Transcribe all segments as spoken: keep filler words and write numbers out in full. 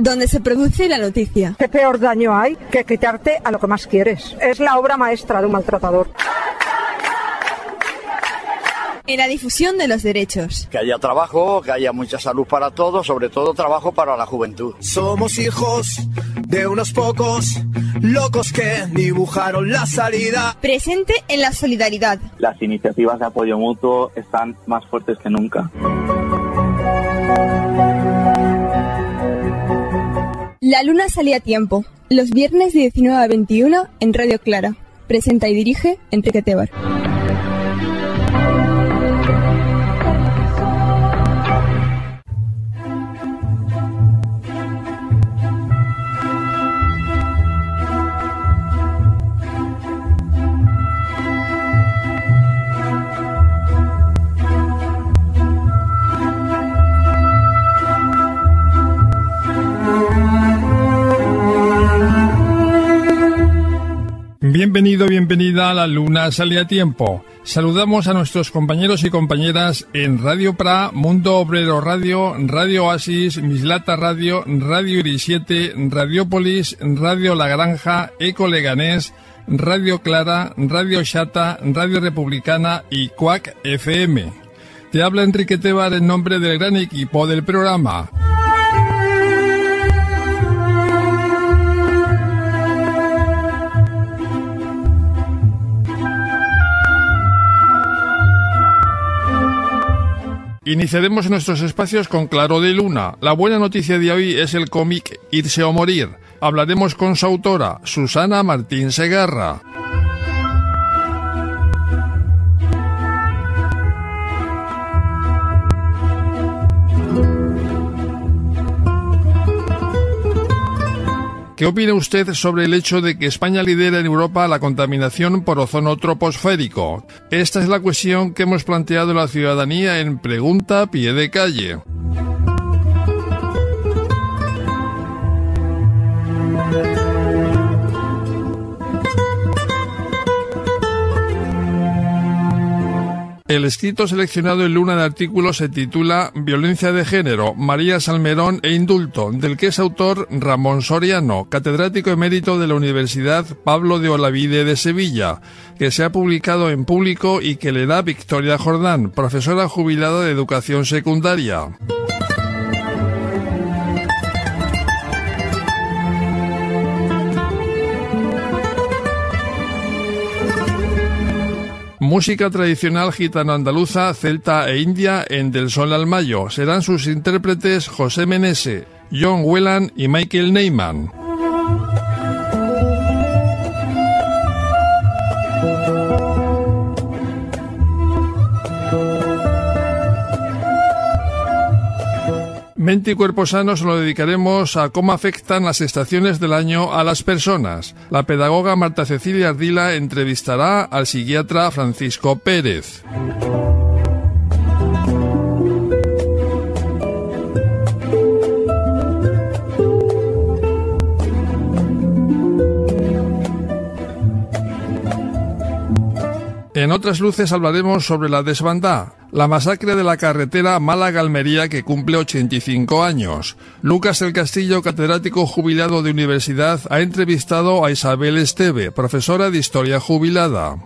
donde se produce la noticia. ¿Qué peor daño hay que quitarte a lo que más quieres? Es la obra maestra de un maltratador. En la difusión de los derechos. Que haya trabajo, que haya mucha salud para todos, sobre todo trabajo para la juventud. Somos hijos de unos pocos locos que dibujaron la salida. Presente en la solidaridad. Las iniciativas de apoyo mutuo están más fuertes que nunca. La luna salía a tiempo. Los viernes de diecinueve a veintiuno en Radio Clara. Presenta y dirige Enrique Tebar. Bienvenido, bienvenida a La Luna Sale a Tiempo. Saludamos a nuestros compañeros y compañeras en Radio Pra, Mundo Obrero Radio, Radio Oasis, Mislata Radio, Radio Iris siete, Radiopolis, Radio La Granja, Eco Leganés, Radio Clara, Radio Xata, Radio Republicana y Cuac F M. Te habla Enrique Tebar en nombre del gran equipo del programa. Iniciaremos nuestros espacios con Claro de Luna. La buena noticia de hoy es el cómic Irse o Morir. Hablaremos con su autora, Susana Martín Segarra. ¿Qué opina usted sobre el hecho de que España lidera en Europa la contaminación por ozono troposférico? Esta es la cuestión que hemos planteado a la ciudadanía en Pregunta a Pie de Calle. El escrito seleccionado en Luna de artículos se titula Violencia de género, María Salmerón e indulto, del que es autor Ramón Soriano, catedrático emérito de la Universidad Pablo de Olavide de Sevilla, que se ha publicado en Público y que le da Victoria Jordán, profesora jubilada de educación secundaria. Música tradicional gitano-andaluza, celta e india en Del Sol al Mayo. Serán sus intérpretes José Menese, John Whelan y Michael Neyman. Mente y Cuerpo Sanos lo dedicaremos a cómo afectan las estaciones del año a las personas. La pedagoga Marta Cecilia Ardila entrevistará al psiquiatra Francisco Pérez. En otras luces hablaremos sobre la desbandá, la masacre de la carretera Málaga-Almería que cumple ochenta y cinco años. Lucas El Castillo, catedrático jubilado de universidad, ha entrevistado a Isabel Esteve, profesora de Historia jubilada.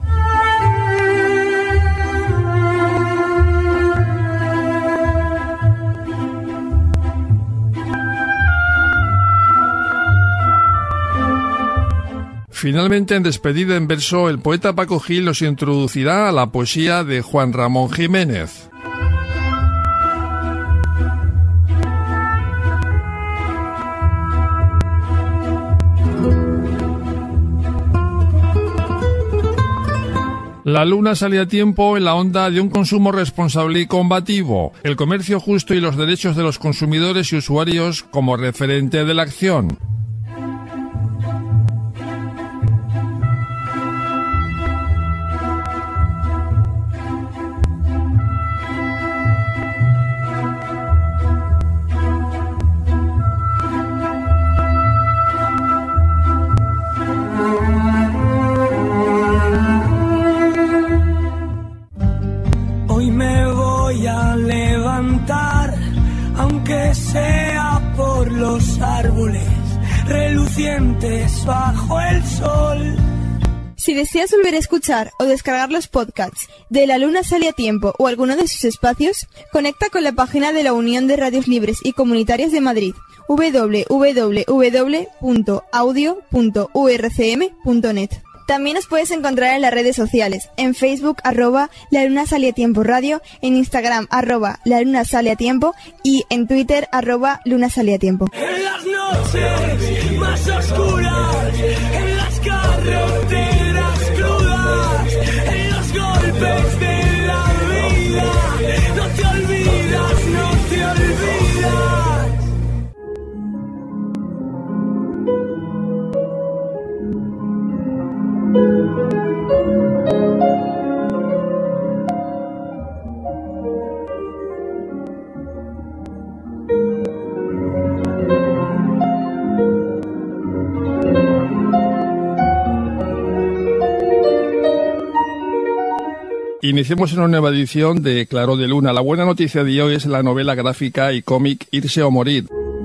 Finalmente, en despedida en verso, el poeta Paco Gil nos introducirá a la poesía de Juan Ramón Jiménez. La luna sale a tiempo en la onda de un consumo responsable y combativo, el comercio justo y los derechos de los consumidores y usuarios como referente de la acción. Hoy me voy a levantar, aunque sea por los árboles, relucientes bajo el sol. Si deseas volver a escuchar o descargar los podcasts de La Luna Sale a Tiempo o alguno de sus espacios, conecta con la página de la Unión de Radios Libres y Comunitarias de Madrid, doble u doble u doble u punto audio punto u r c m punto net. También nos puedes encontrar en las redes sociales, en Facebook, arroba La Luna Sale a Tiempo Radio, en Instagram, arroba La Luna Sale a Tiempo y en Twitter, arroba Luna Sale a Tiempo. En las noches más oscuras, en las carreteras crudas, en los golpes de la vida, no te olvidas, no te olvidas. Iniciemos una nueva edición de Claro de Luna. La buena noticia de hoy es la novela gráfica y cómic Irse o Morir.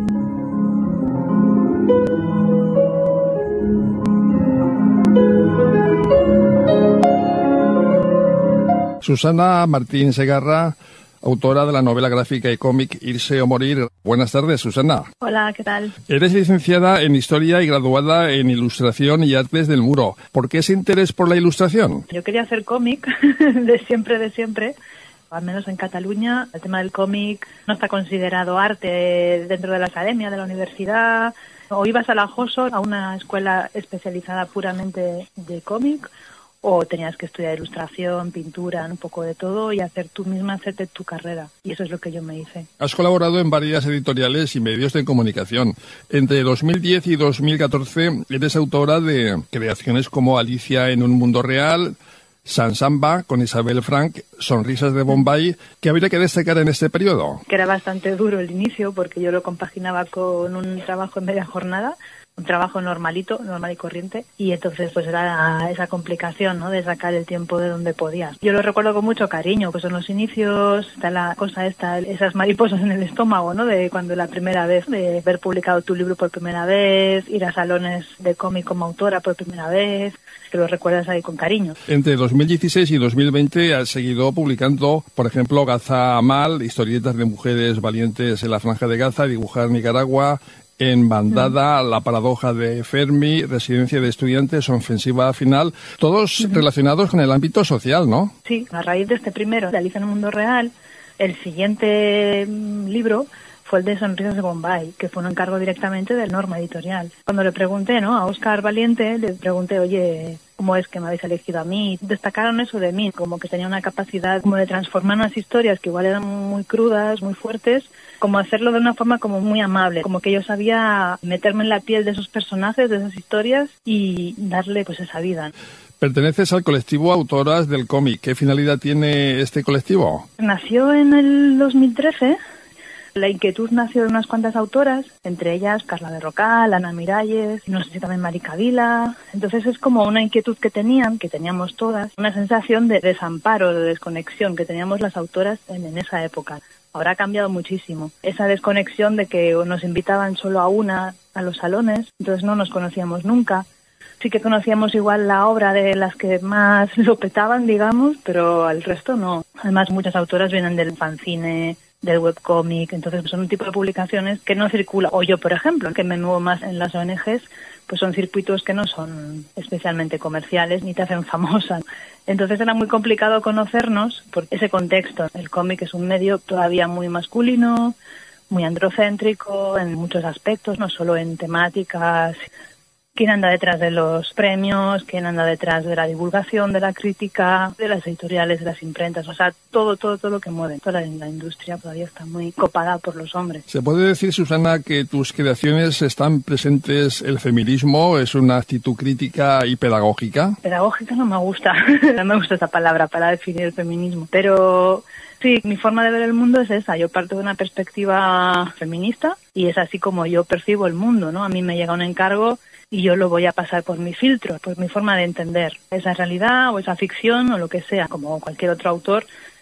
Susana Martín Segarra, autora de la novela gráfica y cómic Irse o Morir. Buenas tardes, Susana. Hola, ¿qué tal? Eres licenciada en Historia y graduada en Ilustración y Artes del Muro. ¿Por qué ese interés por la ilustración? Yo quería hacer cómic de siempre, de siempre. Al menos en Cataluña, el tema del cómic no está considerado arte dentro de la academia, de la universidad. O ibas a la JOSO, a una escuela especializada puramente de cómic, o tenías que estudiar ilustración, pintura, un poco de todo y hacer tú misma, hacerte tu carrera. Y eso es lo que yo me hice. Has colaborado en varias editoriales y medios de comunicación. Entre dos mil diez y dos mil catorce eres autora de creaciones como Alicia en un mundo real, Sansamba con Isabel Frank, Sonrisas de Bombay. ¿Qué habría que destacar en este periodo? Que era bastante duro el inicio porque yo lo compaginaba con un trabajo en media jornada, un trabajo normalito, normal y corriente, y entonces pues era esa complicación, ¿no?, de sacar el tiempo de donde podías. Yo lo recuerdo con mucho cariño, pues en los inicios está la cosa esta, esas mariposas en el estómago, ¿no?, de cuando la primera vez, de ver publicado tu libro por primera vez, ir a salones de cómic como autora por primera vez, que lo recuerdas ahí con cariño. Entre dos mil dieciséis y dos mil veinte has seguido publicando, por ejemplo, Gaza Amal, historietas de mujeres valientes en la Franja de Gaza, Dibujar Nicaragua, En Bandada, mm. La paradoja de Fermi, Residencia de estudiantes, Ofensiva final, todos mm. relacionados con el ámbito social, ¿no? Sí, a raíz de este primero, de Alicia en un mundo real, el siguiente libro fue el de Sonrisas de Bombay, que fue un encargo directamente del Norma Editorial. Cuando le pregunté, ¿no?, a Óscar Valiente, le pregunté, oye, ¿cómo es que me habéis elegido a mí? Destacaron eso de mí, como que tenía una capacidad como de transformar unas historias que igual eran muy crudas, muy fuertes, como hacerlo de una forma como muy amable, como que yo sabía meterme en la piel de esos personajes, de esas historias y darle pues esa vida. Perteneces al colectivo Autoras del Cómic. ¿Qué finalidad tiene este colectivo? Nació en el dos mil trece. La inquietud nació de unas cuantas autoras, entre ellas Carla de Rocal, Ana Miralles, no sé si también Marica Vila. Entonces es como una inquietud que tenían, que teníamos todas, una sensación de desamparo, de desconexión que teníamos las autoras en, en esa época. Ahora ha cambiado muchísimo. Esa desconexión de que nos invitaban solo a una a los salones, entonces no nos conocíamos nunca. Sí que conocíamos igual la obra de las que más lo petaban, digamos, pero al resto no. Además, muchas autoras vienen del fanzine, del webcómic, entonces son un tipo de publicaciones que no circula. O yo, por ejemplo, que me muevo más en las O N Ges, pues son circuitos que no son especialmente comerciales ni te hacen famosa. Entonces era muy complicado conocernos por ese contexto. El cómic es un medio todavía muy masculino, muy androcéntrico en muchos aspectos, no solo en temáticas. ¿Quién anda detrás de los premios? ¿Quién anda detrás de la divulgación, de la crítica, de las editoriales, de las imprentas? O sea, todo, todo, todo lo que mueve. Toda la, la industria todavía está muy copada por los hombres. ¿Se puede decir, Susana, que tus creaciones están presentes el feminismo? ¿Es una actitud crítica y pedagógica? Pedagógica no me gusta. No me gusta esa palabra para definir el feminismo. Pero sí, mi forma de ver el mundo es esa. Yo parto de una perspectiva feminista y es así como yo percibo el mundo, ¿no? A mí me llega un encargo y yo lo voy a pasar por mi filtro, por mi forma de entender esa realidad o esa ficción o lo que sea. Como cualquier otro autor,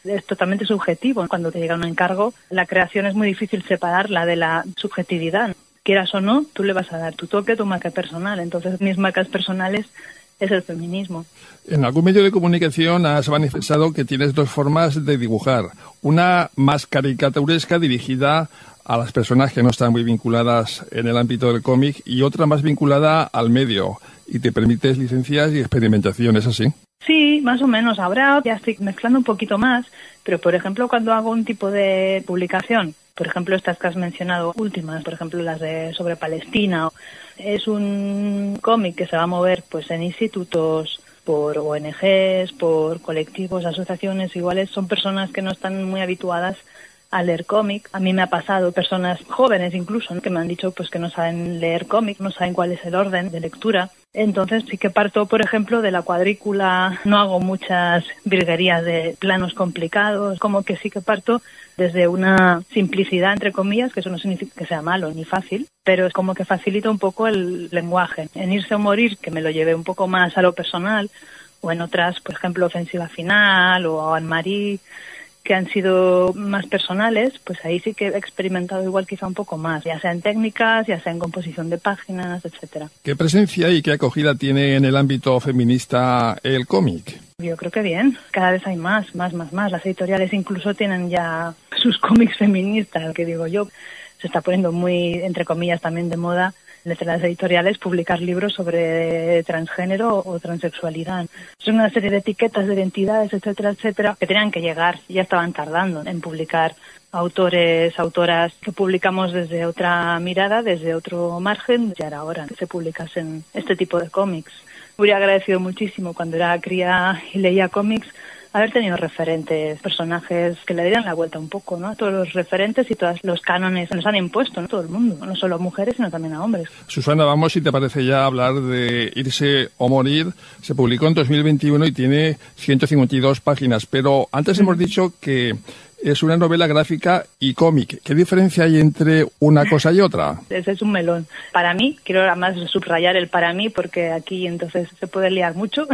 es totalmente subjetivo. Cuando te llega un encargo, la creación es muy difícil separarla de la subjetividad. Quieras o no, tú le vas a dar tu toque, tu marca personal. Entonces, mis marcas personales es el feminismo. En algún medio de comunicación has manifestado que tienes dos formas de dibujar. Una más caricaturesca, dirigida a las personas que no están muy vinculadas en el ámbito del cómic, y otra más vinculada al medio, y te permites licencias y experimentación, ¿es así? Sí, más o menos. Ahora ya estoy mezclando un poquito más, pero por ejemplo cuando hago un tipo de publicación, por ejemplo estas que has mencionado últimas, por ejemplo las de sobre Palestina, es un cómic que se va a mover pues en institutos, por O N Ges, por colectivos, asociaciones, iguales son personas que no están muy habituadas a leer cómic. A mí me ha pasado, personas jóvenes incluso, ¿no?, que me han dicho pues que no saben leer cómic, no saben cuál es el orden de lectura. Entonces sí que parto, por ejemplo, de la cuadrícula, no hago muchas virguerías de planos complicados, como que sí que parto desde una simplicidad, entre comillas, que eso no significa que sea malo ni fácil, pero es como que facilita un poco el lenguaje. En Irse o Morir, que me lo llevé un poco más a lo personal, o en otras, por ejemplo, Ofensiva Final o Anne-Marie, que han sido más personales, pues ahí sí que he experimentado igual quizá un poco más, ya sea en técnicas, ya sea en composición de páginas, etcétera. ¿Qué presencia y qué acogida tiene en el ámbito feminista el cómic? Yo creo que bien, cada vez hay más, más, más, más. Las editoriales incluso tienen ya sus cómics feministas, que digo yo, se está poniendo muy, entre comillas, también de moda entre las editoriales publicar libros sobre transgénero o transexualidad. Son una serie de etiquetas, de identidades, etcétera, etcétera, que tenían que llegar, ya estaban tardando en publicar autores, autoras que publicamos desde otra mirada, desde otro margen. Ya era hora que se publicasen este tipo de cómics. Hubiera agradecido muchísimo cuando era cría y leía cómics haber tenido referentes, personajes que le dieran la vuelta un poco, ¿no? Todos los referentes y todos los cánones que nos han impuesto, ¿no? Todo el mundo, no solo a mujeres, sino también a hombres. Susana, vamos, si te parece ya hablar de Irse o Morir. Se publicó en dos mil veintiuno y tiene ciento cincuenta y dos páginas, pero antes mm. hemos dicho que es una novela gráfica y cómic. ¿Qué diferencia hay entre una cosa y otra? Ese es un melón. Para mí, quiero además subrayar el para mí, porque aquí entonces se puede liar mucho.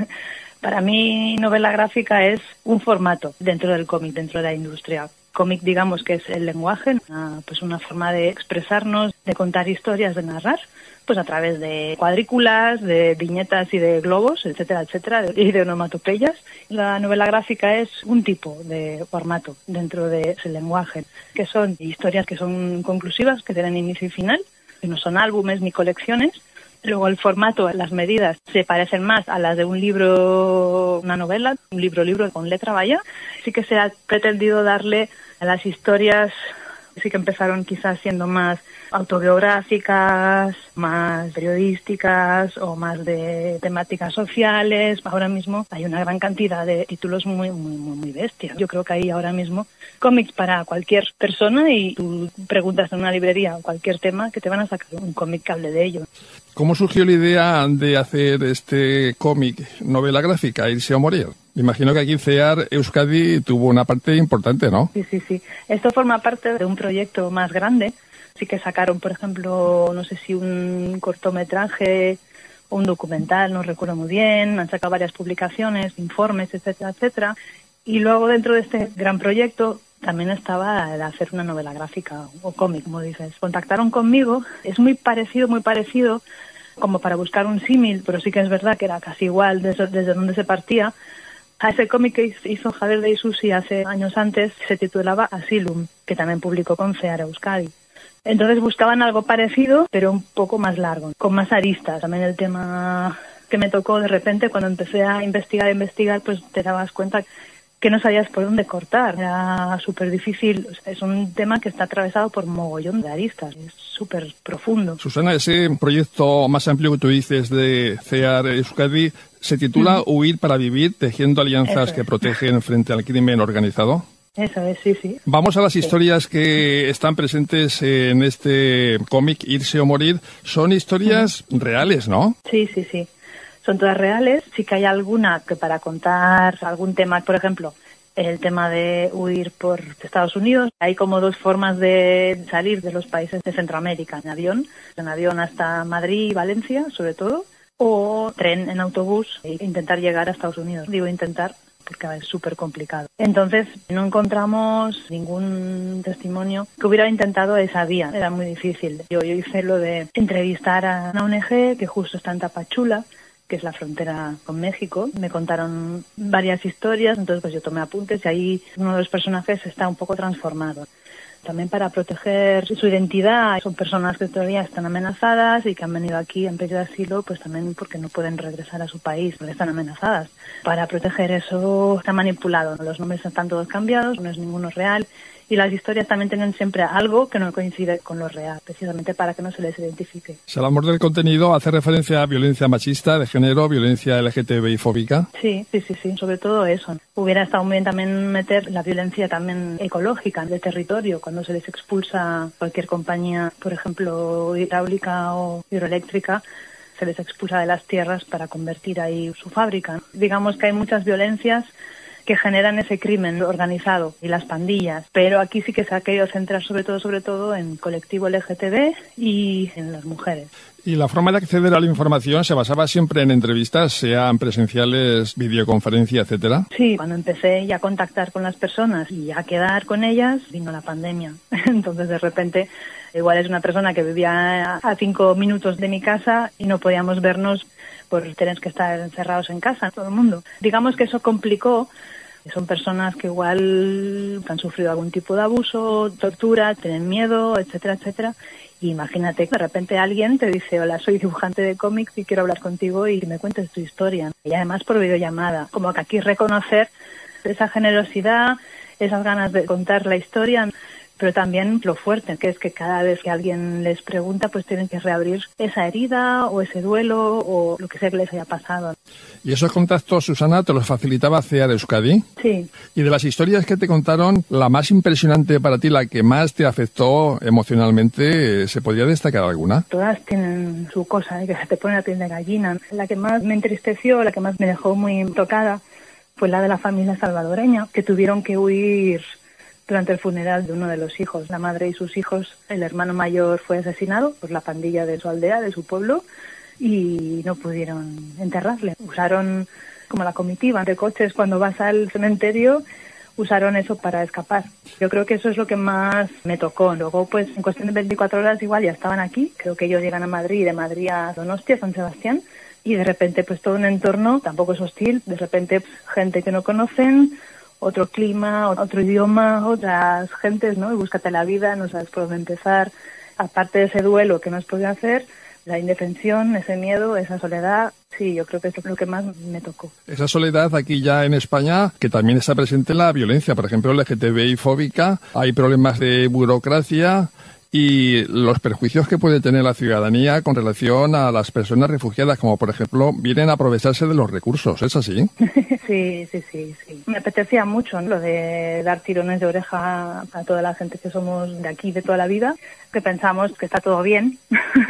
Para mí, novela gráfica es un formato dentro del cómic, dentro de la industria. Cómic, digamos, que es el lenguaje, una, pues una forma de expresarnos, de contar historias, de narrar, pues a través de cuadrículas, de viñetas y de globos, etcétera, etcétera, y de onomatopeyas. La novela gráfica es un tipo de formato dentro de ese lenguaje, que son historias que son conclusivas, que tienen inicio y final, que no son álbumes ni colecciones. Luego el formato, las medidas se parecen más a las de un libro, una novela, un libro-libro con letra, vaya. Sí que se ha pretendido darle a las historias, sí que empezaron quizás siendo más autobiográficas, más periodísticas o más de temáticas sociales. Ahora mismo hay una gran cantidad de títulos muy, muy, muy, muy bestias. Yo creo que hay ahora mismo cómics para cualquier persona y tú preguntas en una librería cualquier tema que te van a sacar un cómic que hable de ello. ¿Cómo surgió la idea de hacer este cómic, novela gráfica, Irse o Morir? Me imagino que aquí CEAR Euskadi tuvo una parte importante, ¿no? Sí, sí, sí. Esto forma parte de un proyecto más grande. Sí que sacaron, por ejemplo, no sé si un cortometraje o un documental, no recuerdo muy bien. Han sacado varias publicaciones, informes, etcétera, etcétera. Y luego dentro de este gran proyecto también estaba el hacer una novela gráfica o cómic, como dices. Contactaron conmigo. Es muy parecido, muy parecido, como para buscar un símil, pero sí que es verdad que era casi igual desde, desde donde se partía. A ese cómic que hizo Javier de Isusi hace años antes se titulaba Asylum, que también publicó con CEAR Euskadi. Entonces buscaban algo parecido, pero un poco más largo, con más aristas. También el tema que me tocó de repente cuando empecé a investigar, a investigar, pues te dabas cuenta que no sabías por dónde cortar. Era súper difícil. Es un tema que está atravesado por mogollón de aristas. Es súper profundo. Susana, ese proyecto más amplio que tú dices de CEAR Euskadi se titula uh-huh. Huir para vivir, tejiendo alianzas que protegen frente al crimen organizado. Eso es, sí, sí. Vamos a las historias sí. que están presentes en este cómic, Irse o Morir. Son historias uh-huh. reales, ¿no? Sí, sí, sí. Son todas reales. Sí que hay alguna que para contar algún tema, por ejemplo, el tema de huir por Estados Unidos. Hay como dos formas de salir de los países de Centroamérica. En avión, en avión hasta Madrid y Valencia, sobre todo, o tren en autobús e intentar llegar a Estados Unidos. Digo intentar porque es súper complicado. Entonces no encontramos ningún testimonio que hubiera intentado esa vía, era muy difícil. Yo, yo hice lo de entrevistar a una O N G que justo está en Tapachula, que es la frontera con México. Me contaron varias historias, entonces pues yo tomé apuntes y ahí uno de los personajes está un poco transformado. También para proteger su identidad, son personas que todavía están amenazadas y que han venido aquí en pedido de asilo, pues también porque no pueden regresar a su país, porque están amenazadas. Para proteger eso está manipulado, los nombres están todos cambiados, no es ninguno real. Y las historias también tienen siempre algo que no coincide con lo real, precisamente para que no se les identifique. Si hablamos del contenido, ¿hace referencia a violencia machista, de género, violencia L G T B I fóbica? Sí, sí, sí, sí, sobre todo eso. Hubiera estado muy bien también meter la violencia también ecológica, de territorio, cuando se les expulsa cualquier compañía, por ejemplo, hidráulica o hidroeléctrica, se les expulsa de las tierras para convertir ahí su fábrica. Digamos que hay muchas violencias que generan ese crimen organizado y las pandillas, pero aquí sí que se ha querido centrar sobre todo sobre todo en colectivo L G T B y en las mujeres. ¿Y la forma de acceder a la información se basaba siempre en entrevistas, sean presenciales, videoconferencia, etcétera? Sí, cuando empecé ya a contactar con las personas y a quedar con ellas, vino la pandemia. Entonces de repente, igual es una persona que vivía a cinco minutos de mi casa y no podíamos vernos por tener que estar encerrados en casa, todo el mundo. Digamos que eso complicó. Son personas que igual han sufrido algún tipo de abuso, tortura, tienen miedo, etcétera, etcétera. Y imagínate que de repente alguien te dice, hola, soy dibujante de cómics y quiero hablar contigo y que me cuentes tu historia. Y además por videollamada. Como que aquí reconocer esa generosidad, esas ganas de contar la historia, pero también lo fuerte, que es que cada vez que alguien les pregunta, pues tienen que reabrir esa herida o ese duelo o lo que sea que les haya pasado. ¿Y esos contactos, Susana, te los facilitaba C E A de Euskadi? Sí. Y de las historias que te contaron, la más impresionante para ti, la que más te afectó emocionalmente, ¿se podría destacar alguna? Todas tienen su cosa, ¿eh? Que se te pone la piel de gallina. La que más me entristeció, la que más me dejó muy tocada, fue la de la familia salvadoreña, que tuvieron que huir durante el funeral de uno de los hijos. La madre y sus hijos, el hermano mayor fue asesinado por la pandilla de su aldea, de su pueblo, y no pudieron enterrarle. Usaron, como la comitiva de coches cuando vas al cementerio, usaron eso para escapar. Yo creo que eso es lo que más me tocó. Luego, pues, en cuestión de veinticuatro horas igual ya estaban aquí. Creo que ellos llegan a Madrid, de Madrid a Donostia, San Sebastián, y de repente, pues, todo un entorno tampoco es hostil. De repente, pues, gente que no conocen, otro clima, otro idioma, otras gentes, ¿no? Y búscate la vida, no sabes por dónde empezar. Aparte de ese duelo que no has podido hacer, la indefensión, ese miedo, esa soledad, sí, yo creo que es lo que más me tocó. Esa soledad aquí ya en España, que también está presente la violencia, por ejemplo, L G T B I fóbica, hay problemas de burocracia y los perjuicios que puede tener la ciudadanía con relación a las personas refugiadas, como por ejemplo, vienen a aprovecharse de los recursos, ¿es así? Sí, sí, sí, sí. Me apetecía mucho, ¿no?, lo de dar tirones de oreja a toda la gente que somos de aquí de toda la vida, que pensamos que está todo bien.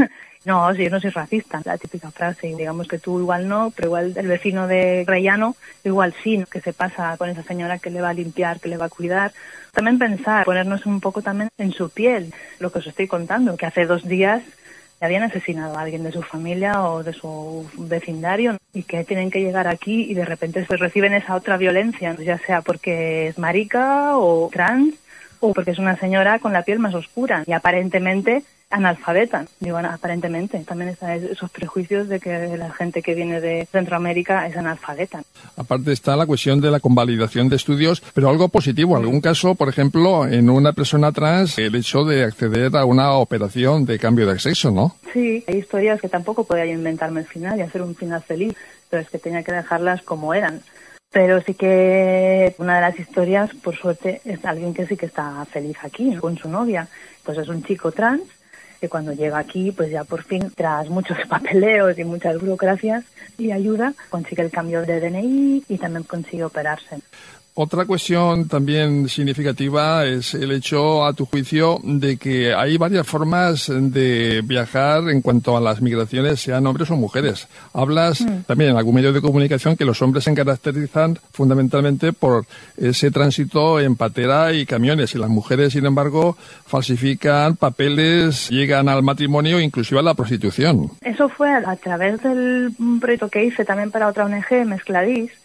No, si yo no soy racista, la típica frase, digamos que tú igual no, pero igual el vecino de Rellano, igual sí, ¿no?, que se pasa con esa señora que le va a limpiar, que le va a cuidar. También pensar, ponernos un poco también en su piel, lo que os estoy contando, que hace dos días le habían asesinado a alguien de su familia o de su vecindario y que tienen que llegar aquí y de repente pues reciben esa otra violencia, ya sea porque es marica o trans o porque es una señora con la piel más oscura y aparentemente analfabeta. Digo, aparentemente también están esos prejuicios de que la gente que viene de Centroamérica es analfabeta. Aparte está la cuestión de la convalidación de estudios, pero algo positivo, algún caso, por ejemplo, en una persona trans, el hecho de acceder a una operación de cambio de sexo, ¿no? Sí, hay historias que tampoco podía yo inventarme el final y hacer un final feliz, pero es que tenía que dejarlas como eran. Pero sí que una de las historias, por suerte, es alguien que sí que está feliz aquí, con su novia. Pues es un chico trans que cuando llega aquí, pues ya por fin, tras muchos papeleos y muchas burocracias y ayuda, consigue el cambio de D N I y también consigue operarse. Otra cuestión también significativa es el hecho, a tu juicio, de que hay varias formas de viajar en cuanto a las migraciones, sean hombres o mujeres. Hablas mm. también en algún medio de comunicación que los hombres se caracterizan fundamentalmente por ese tránsito en patera y camiones, y las mujeres, sin embargo, falsifican papeles, llegan al matrimonio, inclusive a la prostitución. Eso fue a través del proyecto que hice también para otra O N G, Mezcladís,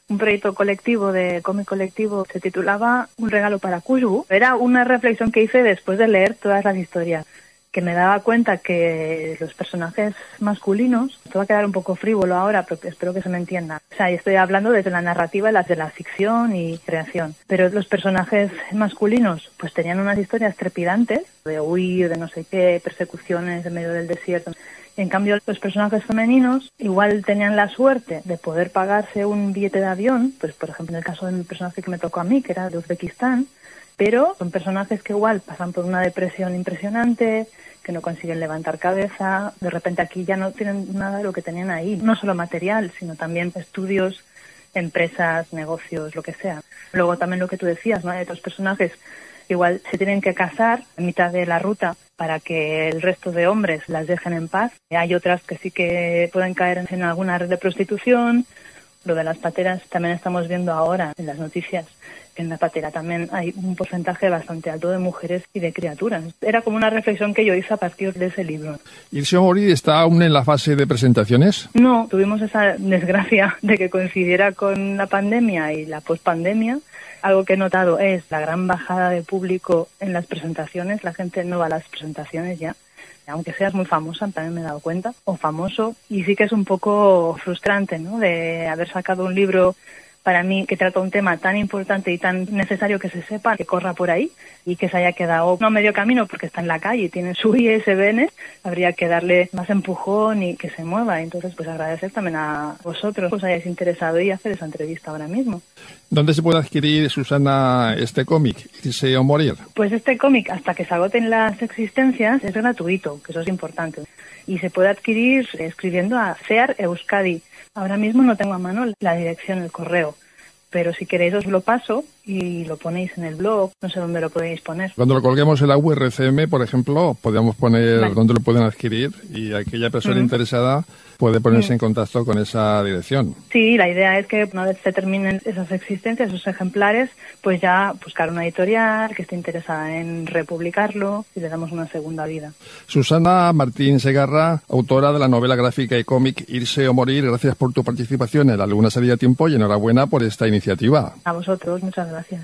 un proyecto colectivo de cómic colectivo, se titulaba Un regalo para Khushbu. Era una reflexión que hice después de leer todas las historias, que me daba cuenta que los personajes masculinos, esto va a quedar un poco frívolo ahora, pero espero que se me entienda. O sea, estoy hablando desde la narrativa, de la ficción y creación. Pero los personajes masculinos, pues tenían unas historias trepidantes, de huir, de no sé qué, persecuciones en medio del desierto. En cambio, los personajes femeninos igual tenían la suerte de poder pagarse un billete de avión, pues por ejemplo en el caso del personaje que me tocó a mí, que era de Uzbekistán, pero son personajes que igual pasan por una depresión impresionante, que no consiguen levantar cabeza, de repente aquí ya no tienen nada de lo que tenían ahí, no solo material, sino también estudios, empresas, negocios, lo que sea. Luego también lo que tú decías, ¿no? Hay otros personajes que igual se tienen que casar en mitad de la ruta para que el resto de hombres las dejen en paz. Hay otras que sí que pueden caer en alguna red de prostitución. Lo de las pateras también estamos viendo ahora en las noticias. En la patera también hay un porcentaje bastante alto de mujeres y de criaturas. Era como una reflexión que yo hice a partir de ese libro. ¿Irse o morir está aún en la fase de presentaciones? No, tuvimos esa desgracia de que coincidiera con la pandemia y la pospandemia. Algo que he notado es la gran bajada de público en las presentaciones. La gente no va a las presentaciones ya. Aunque seas muy famosa, también me he dado cuenta, o famoso, y sí que es un poco frustrante, ¿no?, de haber sacado un libro para mí que trata un tema tan importante y tan necesario que se sepa, que corra por ahí, y que se haya quedado no a medio camino porque está en la calle y tiene su I S B N, habría que darle más empujón y que se mueva. Entonces, pues agradecer también a vosotros que os hayáis interesado y hacer esa entrevista ahora mismo. ¿Dónde se puede adquirir, Susana, este cómic, Irse o morir? Pues este cómic, hasta que se agoten las existencias, es gratuito, que eso es importante. Y se puede adquirir escribiendo a Cear Euskadi. Ahora mismo no tengo a mano la dirección, el correo, pero si queréis os lo paso y lo ponéis en el blog, no sé dónde lo podéis poner. Cuando lo colguemos en la U R C M, por ejemplo, podemos poner vale. dónde lo pueden adquirir y aquella persona uh-huh. interesada puede ponerse uh-huh. en contacto con esa dirección. Sí, la idea es que una vez se terminen esas existencias, esos ejemplares, pues ya buscar una editorial que esté interesada en republicarlo y le damos una segunda vida. Susana Martín Segarra, autora de la novela gráfica y cómic Irse o morir, gracias por tu participación en La Luna Salía a Tiempo y enhorabuena por esta iniciativa. A vosotros, muchas gracias.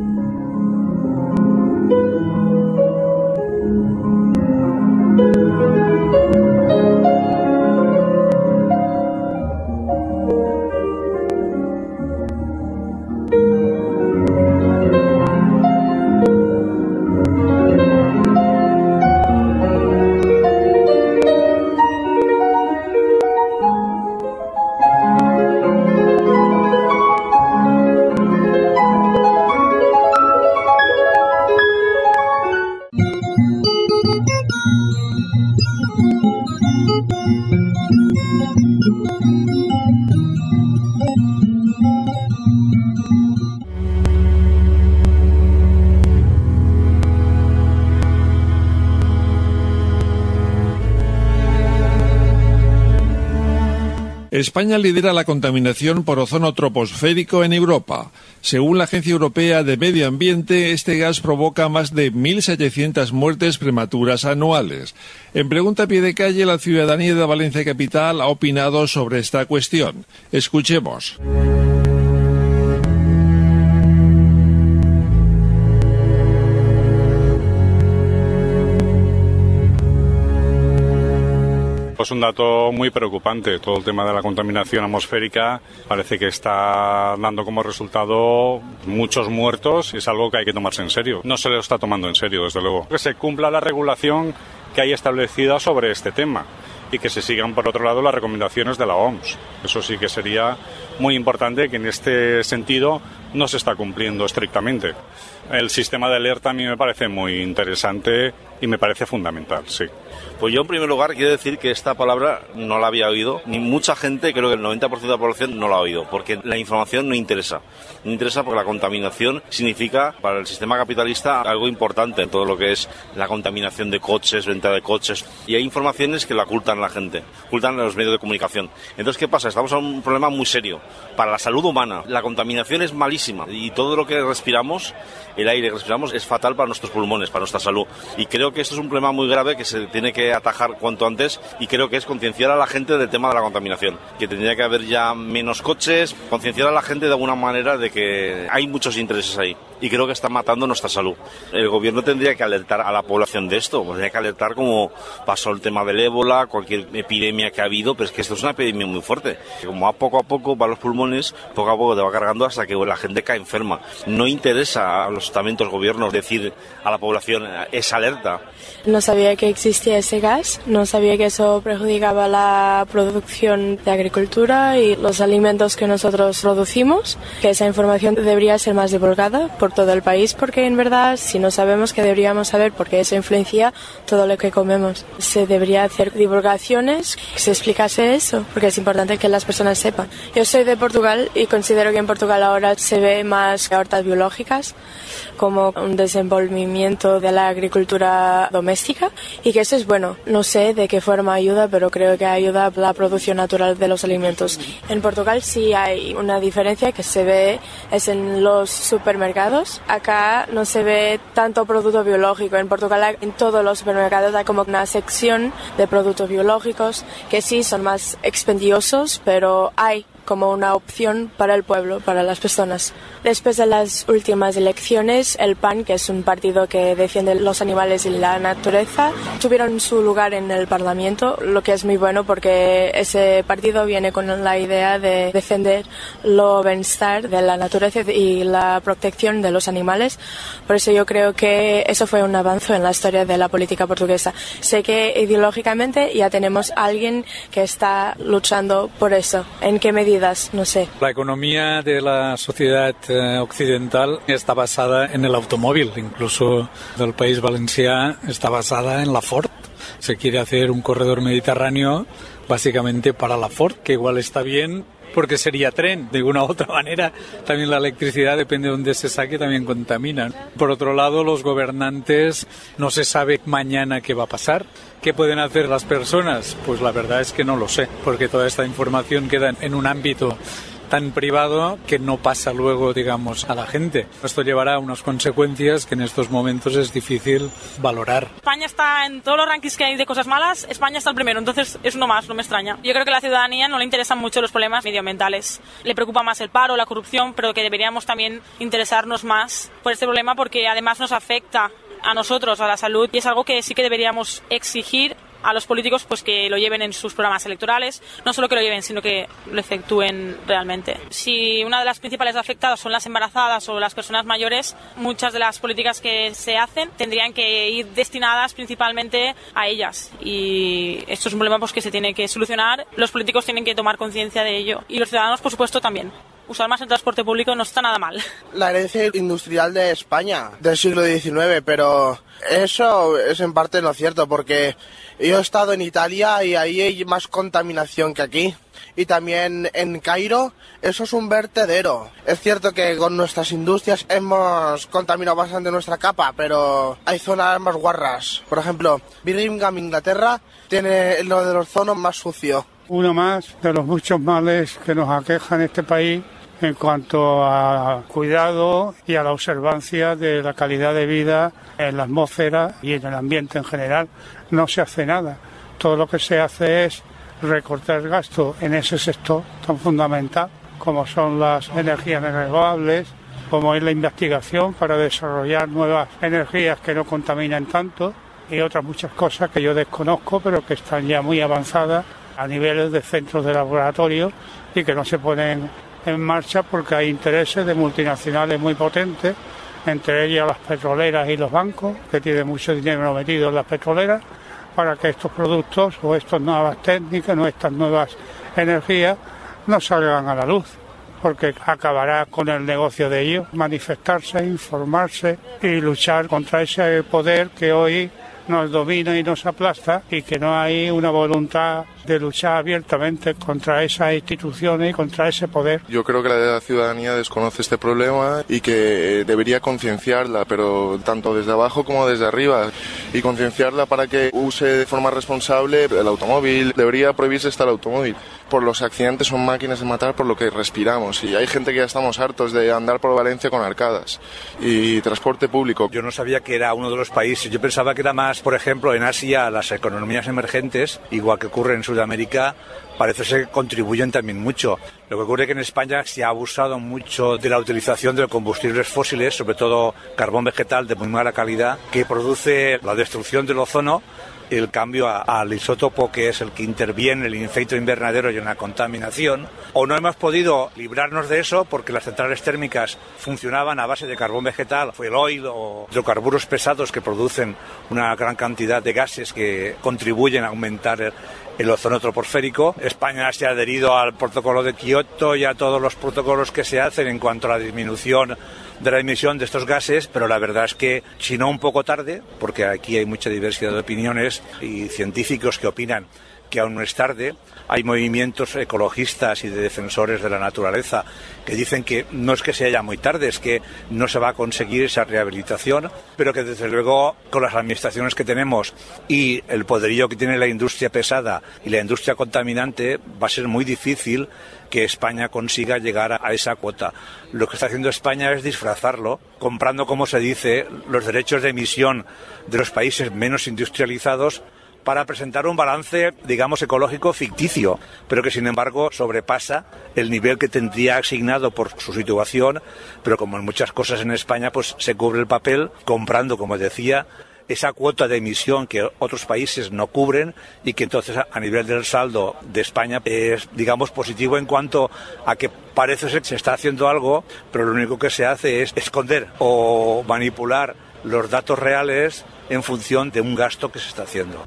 España lidera la contaminación por ozono troposférico en Europa. Según la Agencia Europea de Medio Ambiente, este gas provoca más de mil setecientas muertes prematuras anuales. En Pregunta a Pie de Calle, la ciudadanía de Valencia Capital ha opinado sobre esta cuestión. Escuchemos. Es un dato muy preocupante. Todo el tema de la contaminación atmosférica parece que está dando como resultado muchos muertos y es algo que hay que tomarse en serio. No se lo está tomando en serio, desde luego. Que se cumpla la regulación que hay establecida sobre este tema y que se sigan, por otro lado, las recomendaciones de la O M S. Eso sí que sería muy importante, que en este sentido no se está cumpliendo estrictamente. El sistema de alerta a mí me parece muy interesante y me parece fundamental, sí. Pues yo, en primer lugar, quiero decir que esta palabra no la había oído, ni mucha gente, creo que el noventa por ciento de la población no la ha oído, porque la información no interesa. No interesa porque la contaminación significa, para el sistema capitalista, algo importante en todo lo que es la contaminación de coches, venta de coches, y hay informaciones que la ocultan a la gente, ocultan a los medios de comunicación. Entonces, ¿qué pasa? Estamos en un problema muy serio. Para la salud humana, la contaminación es malísima altísima y todo lo que respiramos, el aire que respiramos, es fatal para nuestros pulmones, para nuestra salud. Y creo que esto es un problema muy grave que se tiene que atajar cuanto antes, y creo que es concienciar a la gente del tema de la contaminación, que tendría que haber ya menos coches, concienciar a la gente de alguna manera de que hay muchos intereses ahí y creo que está matando nuestra salud. El gobierno tendría que alertar a la población de esto, tendría que alertar como pasó el tema del ébola, cualquier epidemia que ha habido, pero es que esto es una epidemia muy fuerte. Como a poco a poco va a los pulmones, poco a poco te va cargando hasta que la gente cae enferma. No interesa a los estamentos gobiernos decir a la población esa alerta. No sabía que existía ese gas, no sabía que eso perjudicaba la producción de agricultura y los alimentos que nosotros producimos, que esa información debería ser más divulgada por todo el país, porque en verdad si no sabemos que deberíamos saber, porque eso influencia todo lo que comemos. Se debería hacer divulgaciones, que se explicase eso, porque es importante que las personas sepan. Yo soy de Portugal y considero que en Portugal ahora se ve más hortas biológicas como un desenvolvimiento de la agricultura doméstica y que eso es bueno. No sé de qué forma ayuda, pero creo que ayuda a la producción natural de los alimentos. En Portugal sí hay una diferencia que se ve es en los supermercados. Acá no se ve tanto producto biológico. En Portugal en todos los supermercados hay como una sección de productos biológicos que sí son más expendiosos, pero hay como una opción para el pueblo, para las personas. Después de las últimas elecciones, el P A N, que es un partido que defiende los animales y la naturaleza, tuvieron su lugar en el Parlamento, lo que es muy bueno porque ese partido viene con la idea de defender lo bienestar de la naturaleza y la protección de los animales. Por eso yo creo que eso fue un avance en la historia de la política portuguesa. Sé que ideológicamente ya tenemos a alguien que está luchando por eso. ¿En qué medida? No sé. La economía de la sociedad eh, occidental está basada en el automóvil, incluso del país valenciano está basada en la Ford. Se quiere hacer un corredor mediterráneo básicamente para la Ford, que igual está bien porque sería tren, de una u otra manera. También la electricidad, depende de dónde se saque, también contamina. Por otro lado, los gobernantes, no se sabe mañana qué va a pasar. ¿Qué pueden hacer las personas? Pues la verdad es que no lo sé, porque toda esta información queda en un ámbito tan privado que no pasa luego, digamos, a la gente. Esto llevará a unas consecuencias que en estos momentos es difícil valorar. España está en todos los rankings que hay de cosas malas, España está el primero, entonces es uno más, no me extraña. Yo creo que a la ciudadanía no le interesan mucho los problemas medioambientales. Le preocupa más el paro, la corrupción, pero que deberíamos también interesarnos más por este problema porque además nos afecta a nosotros, a la salud, y es algo que sí que deberíamos exigir a los políticos, pues que lo lleven en sus programas electorales, no solo que lo lleven, sino que lo efectúen realmente. Si una de las principales afectadas son las embarazadas o las personas mayores, muchas de las políticas que se hacen tendrían que ir destinadas principalmente a ellas, y esto es un problema pues que se tiene que solucionar. Los políticos tienen que tomar conciencia de ello y los ciudadanos, por supuesto, también. Usar más el transporte público no está nada mal. La herencia industrial de España del siglo diecinueve, pero eso es en parte no cierto, porque yo he estado en Italia y ahí hay más contaminación que aquí. Y también en Cairo, eso es un vertedero. Es cierto que con nuestras industrias hemos contaminado bastante nuestra capa, pero hay zonas más guarras. Por ejemplo, Birmingham, Inglaterra, tiene lo del ozono más sucio. Uno más de los muchos males que nos aquejan en este país en cuanto a cuidado y a la observancia de la calidad de vida en la atmósfera y en el ambiente en general. No se hace nada. Todo lo que se hace es recortar gasto en ese sector tan fundamental como son las energías renovables, como es la investigación para desarrollar nuevas energías que no contaminen tanto y otras muchas cosas que yo desconozco pero que están ya muy avanzadas a niveles de centros de laboratorio y que no se ponen en marcha porque hay intereses de multinacionales muy potentes, entre ellas las petroleras y los bancos, que tienen mucho dinero metido en las petroleras, para que estos productos o estas nuevas técnicas o estas nuevas energías no salgan a la luz, porque acabará con el negocio de ellos, manifestarse, informarse y luchar contra ese poder que hoy nos domina y nos aplasta y que no hay una voluntad de luchar abiertamente contra esas instituciones y contra ese poder. Yo creo que la ciudadanía desconoce este problema y que debería concienciarla, pero tanto desde abajo como desde arriba, y concienciarla para que use de forma responsable el automóvil. Debería prohibirse hasta el automóvil. Por los accidentes son máquinas de matar por lo que respiramos, y hay gente que ya estamos hartos de andar por Valencia con arcadas y transporte público. Yo no sabía que era uno de los países, yo pensaba que era más, por ejemplo, en Asia, las economías emergentes, igual que ocurre en Sudamérica, parece ser que contribuyen también mucho. Lo que ocurre es que en España se ha abusado mucho de la utilización de combustibles fósiles, sobre todo carbón vegetal de muy mala calidad, que produce la destrucción del ozono, el cambio a, al isótopo que es el que interviene en el efecto invernadero y en la contaminación. O no hemos podido librarnos de eso porque las centrales térmicas funcionaban a base de carbón vegetal, fuel oil o hidrocarburos pesados que producen una gran cantidad de gases que contribuyen a aumentar el, el ozono troposférico. España se ha adherido al protocolo de Kioto y a todos los protocolos que se hacen en cuanto a la disminución de la emisión de estos gases, pero la verdad es que, si no un poco tarde, porque aquí hay mucha diversidad de opiniones y científicos que opinan que aún no es tarde, hay movimientos ecologistas y de defensores de la naturaleza que dicen que no es que sea ya muy tarde, es que no se va a conseguir esa rehabilitación, pero que desde luego con las administraciones que tenemos y el poderío que tiene la industria pesada y la industria contaminante va a ser muy difícil que España consiga llegar a esa cuota. Lo que está haciendo España es disfrazarlo, comprando, como se dice, los derechos de emisión de los países menos industrializados para presentar un balance, digamos, ecológico ficticio, pero que sin embargo sobrepasa el nivel que tendría asignado por su situación, pero como en muchas cosas en España, pues se cubre el papel comprando, como decía, esa cuota de emisión que otros países no cubren y que entonces a nivel del saldo de España es, digamos, positivo en cuanto a que parece ser que se está haciendo algo, pero lo único que se hace es esconder o manipular los datos reales en función de un gasto que se está haciendo.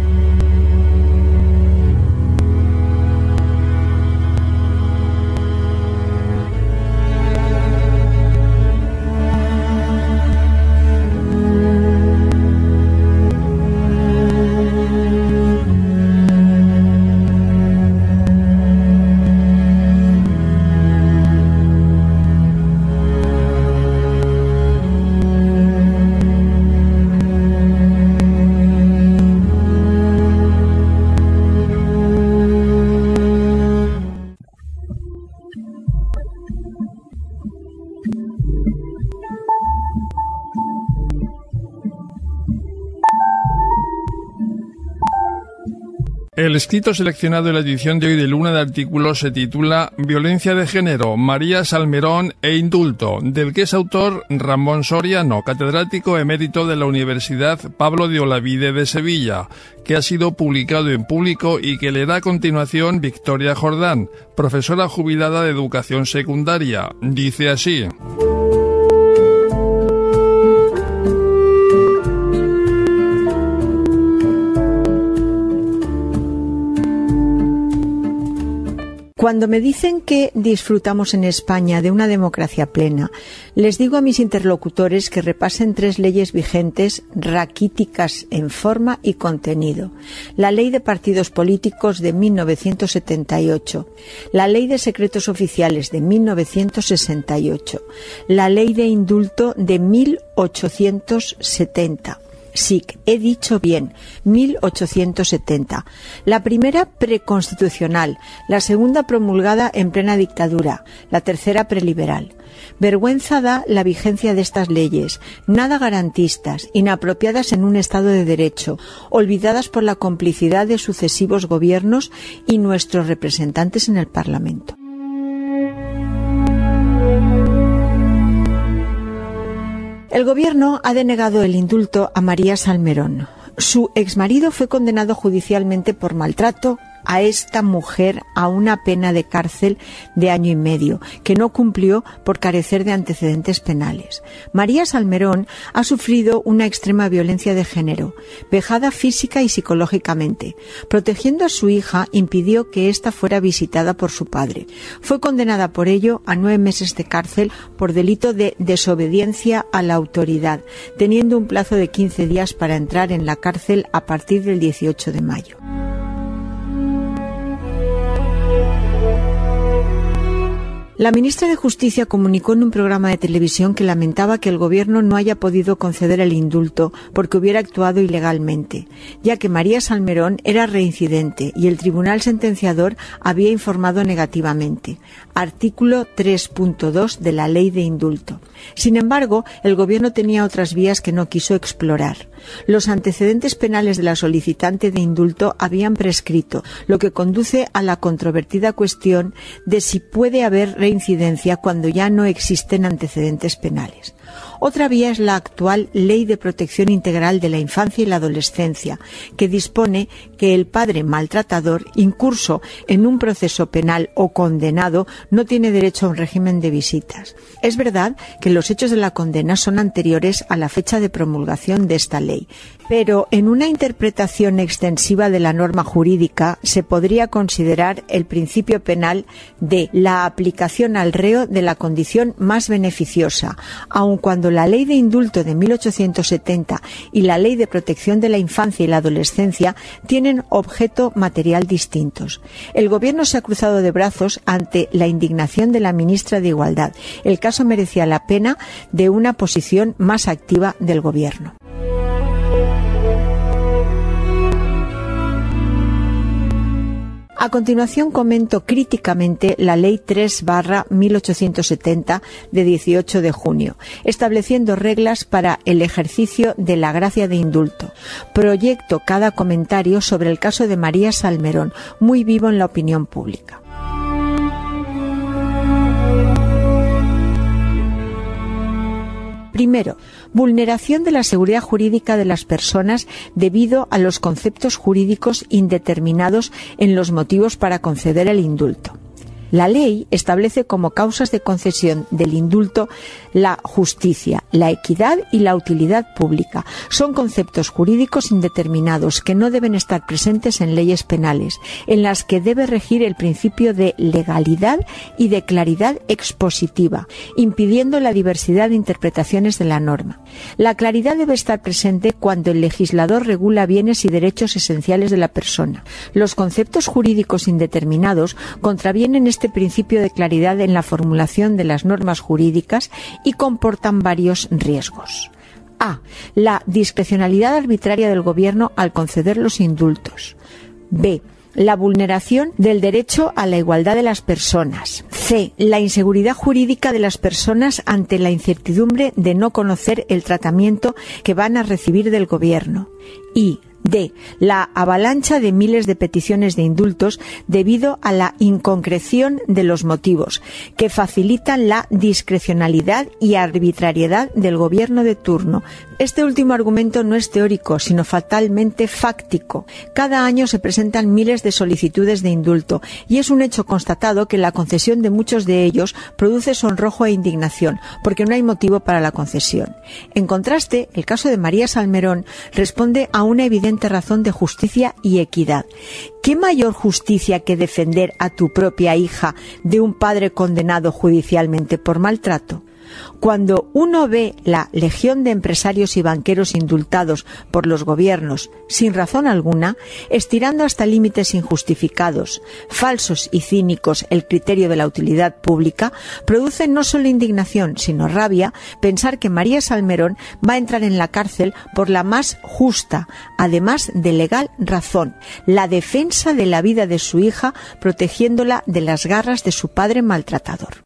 El escrito seleccionado en la edición de hoy de Luna de Artículos se titula Violencia de género, María Salmerón e indulto, del que es autor Ramón Soriano, catedrático emérito de la Universidad Pablo de Olavide de Sevilla, que ha sido publicado en Público y que leerá a continuación Victoria Jordán, profesora jubilada de educación secundaria. Dice así: Cuando me dicen que disfrutamos en España de una democracia plena, les digo a mis interlocutores que repasen tres leyes vigentes raquíticas en forma y contenido. La Ley de Partidos Políticos de mil novecientos setenta y ocho, la Ley de Secretos Oficiales de mil novecientos sesenta y ocho, la Ley de Indulto de mil ochocientos setenta. Sí, he dicho bien, mil ochocientos setenta. La primera preconstitucional, la segunda promulgada en plena dictadura, la tercera preliberal. Vergüenza da la vigencia de estas leyes, nada garantistas, inapropiadas en un Estado de Derecho, olvidadas por la complicidad de sucesivos gobiernos y nuestros representantes en el Parlamento. El Gobierno ha denegado el indulto a María Salmerón. Su exmarido fue condenado judicialmente por maltrato a esta mujer a una pena de cárcel de año y medio, que no cumplió por carecer de antecedentes penales. María Salmerón ha sufrido una extrema violencia de género, vejada física y psicológicamente. Protegiendo a su hija, impidió que ésta fuera visitada por su padre. Fue condenada por ello a nueve meses de cárcel por delito de desobediencia a la autoridad, teniendo un plazo de quince días para entrar en la cárcel a partir del dieciocho de mayo. La ministra de Justicia comunicó en un programa de televisión que lamentaba que el Gobierno no haya podido conceder el indulto porque hubiera actuado ilegalmente, ya que María Salmerón era reincidente y el tribunal sentenciador había informado negativamente. Artículo tres punto dos de la Ley de Indulto. Sin embargo, el Gobierno tenía otras vías que no quiso explorar. Los antecedentes penales de la solicitante de indulto habían prescrito, lo que conduce a la controvertida cuestión de si puede haber reincidencia cuando ya no existen antecedentes penales. Otra vía es la actual Ley de Protección Integral de la Infancia y la Adolescencia, que dispone que el padre maltratador, incurso en un proceso penal o condenado, no tiene derecho a un régimen de visitas. Es verdad que los hechos de la condena son anteriores a la fecha de promulgación de esta ley, pero en una interpretación extensiva de la norma jurídica se podría considerar el principio penal de la aplicación al reo de la condición más beneficiosa, aun cuando la Ley de Indulto de mil ochocientos setenta y la Ley de Protección de la Infancia y la Adolescencia tienen objeto material distintos. El Gobierno se ha cruzado de brazos ante la indignación de la ministra de Igualdad. El caso merecía la pena de una posición más activa del Gobierno. A continuación comento críticamente la Ley tres barra mil ochocientos setenta de dieciocho de junio, estableciendo reglas para el ejercicio de la gracia de indulto. Proyecto cada comentario sobre el caso de María Salmerón, muy vivo en la opinión pública. Primero, vulneración de la seguridad jurídica de las personas debido a los conceptos jurídicos indeterminados en los motivos para conceder el indulto. La ley establece como causas de concesión del indulto la justicia, la equidad y la utilidad pública. Son conceptos jurídicos indeterminados que no deben estar presentes en leyes penales, en las que debe regir el principio de legalidad y de claridad expositiva, impidiendo la diversidad de interpretaciones de la norma. La claridad debe estar presente cuando el legislador regula bienes y derechos esenciales de la persona. Los conceptos jurídicos indeterminados contravienen este principio de claridad en la formulación de las normas jurídicas y comportan varios riesgos. A. La discrecionalidad arbitraria del Gobierno al conceder los indultos. B. La vulneración del derecho a la igualdad de las personas. C. La inseguridad jurídica de las personas ante la incertidumbre de no conocer el tratamiento que van a recibir del Gobierno. Y D. La avalancha de miles de peticiones de indultos debido a la inconcreción de los motivos, que facilitan la discrecionalidad y arbitrariedad del Gobierno de turno. Este último argumento no es teórico, sino fatalmente fáctico. Cada año se presentan miles de solicitudes de indulto y es un hecho constatado que la concesión de muchos de ellos produce sonrojo e indignación, porque no hay motivo para la concesión. En contraste, el caso de María Salmerón responde a una evidente razón de justicia y equidad. ¿Qué mayor justicia que defender a tu propia hija de un padre condenado judicialmente por maltrato? Cuando uno ve la legión de empresarios y banqueros indultados por los gobiernos, sin razón alguna, estirando hasta límites injustificados, falsos y cínicos el criterio de la utilidad pública, produce no solo indignación, sino rabia pensar que María Salmerón va a entrar en la cárcel por la más justa, además de legal razón, la defensa de la vida de su hija, protegiéndola de las garras de su padre maltratador.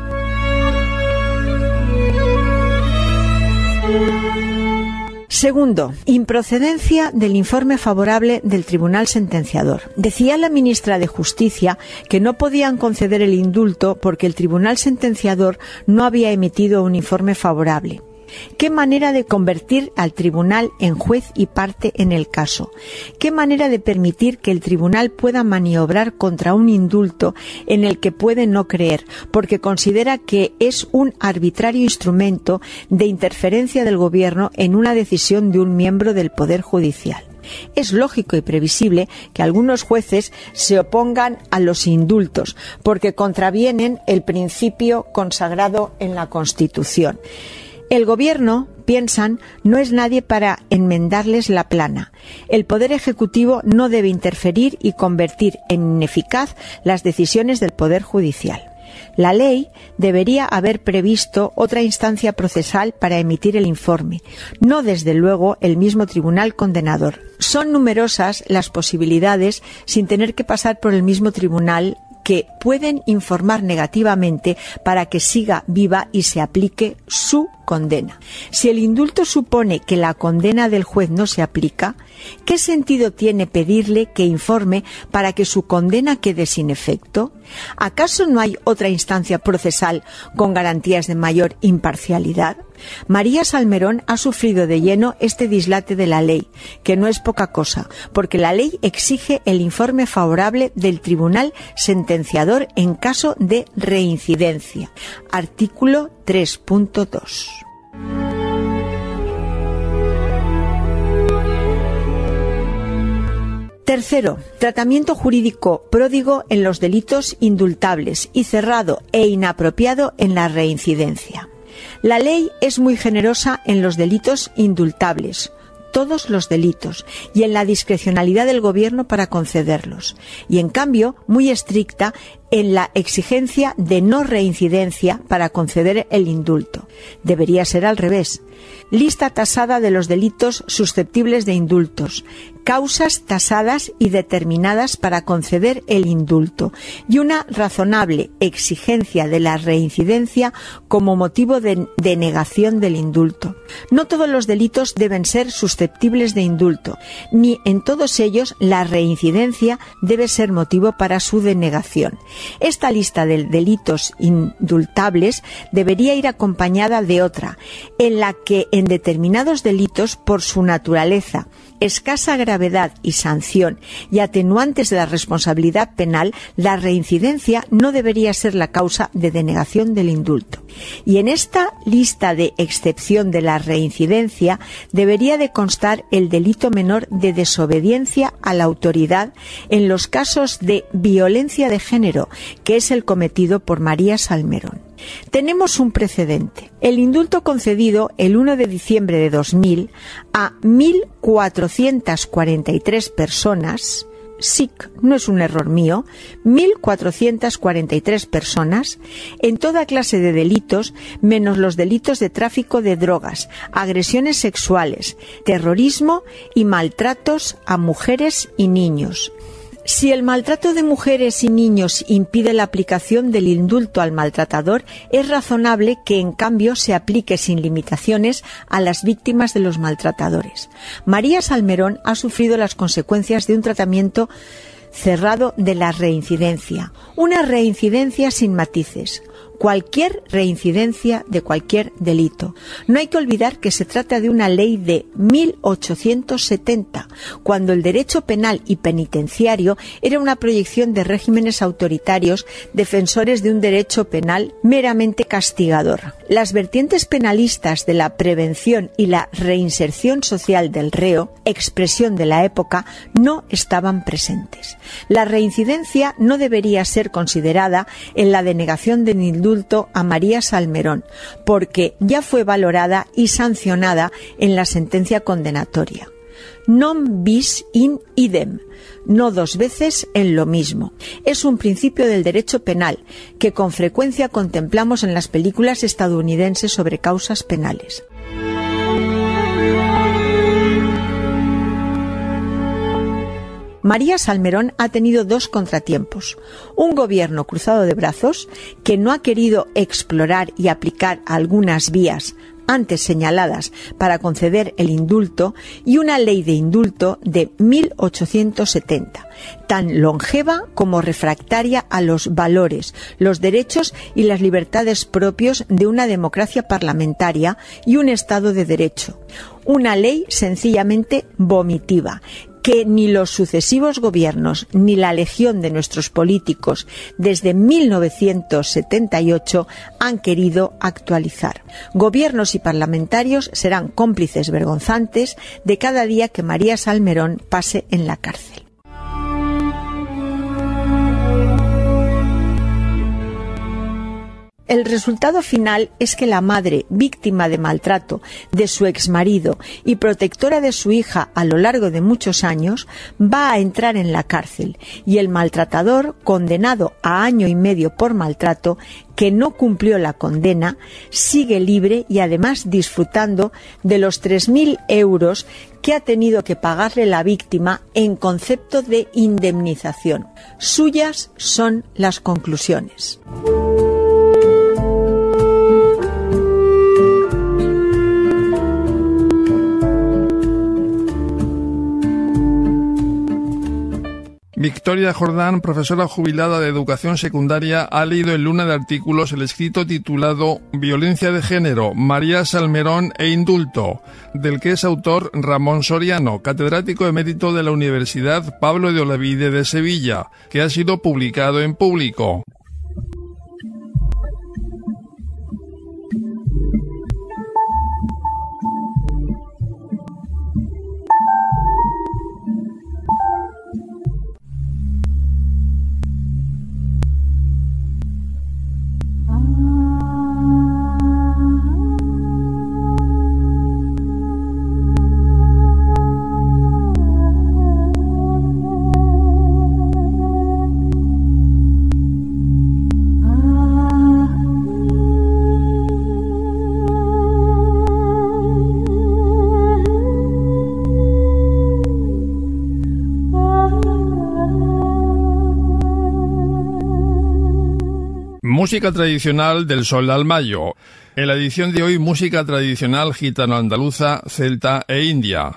Segundo, improcedencia del informe favorable del tribunal sentenciador. Decía la ministra de Justicia que no podían conceder el indulto porque el tribunal sentenciador no había emitido un informe favorable. ¿Qué manera de convertir al tribunal en juez y parte en el caso? ¿Qué manera de permitir que el tribunal pueda maniobrar contra un indulto en el que puede no creer, porque considera que es un arbitrario instrumento de interferencia del Gobierno en una decisión de un miembro del Poder Judicial? Es lógico y previsible que algunos jueces se opongan a los indultos, porque contravienen el principio consagrado en la Constitución. El Gobierno, piensan, no es nadie para enmendarles la plana. El Poder Ejecutivo no debe interferir y convertir en ineficaz las decisiones del Poder Judicial. La ley debería haber previsto otra instancia procesal para emitir el informe, no desde luego el mismo tribunal condenador. Son numerosas las posibilidades sin tener que pasar por el mismo tribunal que pueden informar negativamente para que siga viva y se aplique su condena. Si el indulto supone que la condena del juez no se aplica, ¿qué sentido tiene pedirle que informe para que su condena quede sin efecto? ¿Acaso no hay otra instancia procesal con garantías de mayor imparcialidad? María Salmerón ha sufrido de lleno este dislate de la ley, que no es poca cosa, porque la ley exige el informe favorable del tribunal sentenciador en caso de reincidencia. Artículo tres punto dos. Tercero, tratamiento jurídico pródigo en los delitos indultables y cerrado e inapropiado en la reincidencia. La ley es muy generosa en los delitos indultables, todos los delitos, y en la discrecionalidad del Gobierno para concederlos, y en cambio muy estricta en la exigencia de no reincidencia para conceder el indulto. Debería ser al revés. Lista tasada de los delitos susceptibles de indultos, causas tasadas y determinadas para conceder el indulto y una razonable exigencia de la reincidencia como motivo de denegación del indulto. No todos los delitos deben ser susceptibles de indulto, ni en todos ellos la reincidencia debe ser motivo para su denegación. Esta lista de delitos indultables debería ir acompañada de otra, en la que en determinados delitos, por su naturaleza, escasa gravedad y sanción y atenuantes de la responsabilidad penal, la reincidencia no debería ser la causa de denegación del indulto. Y en esta lista de excepción de la reincidencia debería de constar el delito menor de desobediencia a la autoridad en los casos de violencia de género, que es el cometido por María Salmerón. Tenemos un precedente. El indulto concedido el uno de diciembre de dos mil a mil cuatrocientas cuarenta y tres personas, S I C, no es un error mío, mil cuatrocientas cuarenta y tres personas en toda clase de delitos, menos los delitos de tráfico de drogas, agresiones sexuales, terrorismo y maltratos a mujeres y niños. Si el maltrato de mujeres y niños impide la aplicación del indulto al maltratador, es razonable que en cambio se aplique sin limitaciones a las víctimas de los maltratadores. María Salmerón ha sufrido las consecuencias de un tratamiento cerrado de la reincidencia, una reincidencia sin matices. Cualquier reincidencia de cualquier delito. No hay que olvidar que se trata de una ley de mil ochocientos setenta, cuando el derecho penal y penitenciario era una proyección de regímenes autoritarios defensores de un derecho penal meramente castigador. Las vertientes penalistas de la prevención y la reinserción social del reo, expresión de la época, no estaban presentes. La reincidencia no debería ser considerada en la denegación del indulto a María Salmerón, porque ya fue valorada y sancionada en la sentencia condenatoria. Non bis in idem, no dos veces en lo mismo. Es un principio del derecho penal que con frecuencia contemplamos en las películas estadounidenses sobre causas penales. María Salmerón ha tenido dos contratiempos. Un gobierno cruzado de brazos que no ha querido explorar y aplicar algunas vías antes señaladas para conceder el indulto y una ley de indulto de mil ochocientos setenta, tan longeva como refractaria a los valores, los derechos y las libertades propios de una democracia parlamentaria y un Estado de Derecho. Una ley sencillamente vomitiva, que ni los sucesivos gobiernos ni la legión de nuestros políticos desde mil novecientos setenta y ocho han querido actualizar. Gobiernos y parlamentarios serán cómplices vergonzantes de cada día que María Salmerón pase en la cárcel. El resultado final es que la madre, víctima de maltrato de su exmarido y protectora de su hija a lo largo de muchos años, va a entrar en la cárcel y el maltratador, condenado a año y medio por maltrato, que no cumplió la condena, sigue libre y además disfrutando de los tres mil euros que ha tenido que pagarle la víctima en concepto de indemnización. Suyas son las conclusiones. Victoria Jordán, profesora jubilada de educación secundaria, ha leído en Luna de Artículos el escrito titulado Violencia de género, María Salmerón e indulto, del que es autor Ramón Soriano, catedrático emérito de la Universidad Pablo de Olavide de Sevilla, que ha sido publicado en Público. Música tradicional del Sol al Mayo. En la edición de hoy, música tradicional gitano-andaluza, celta e india.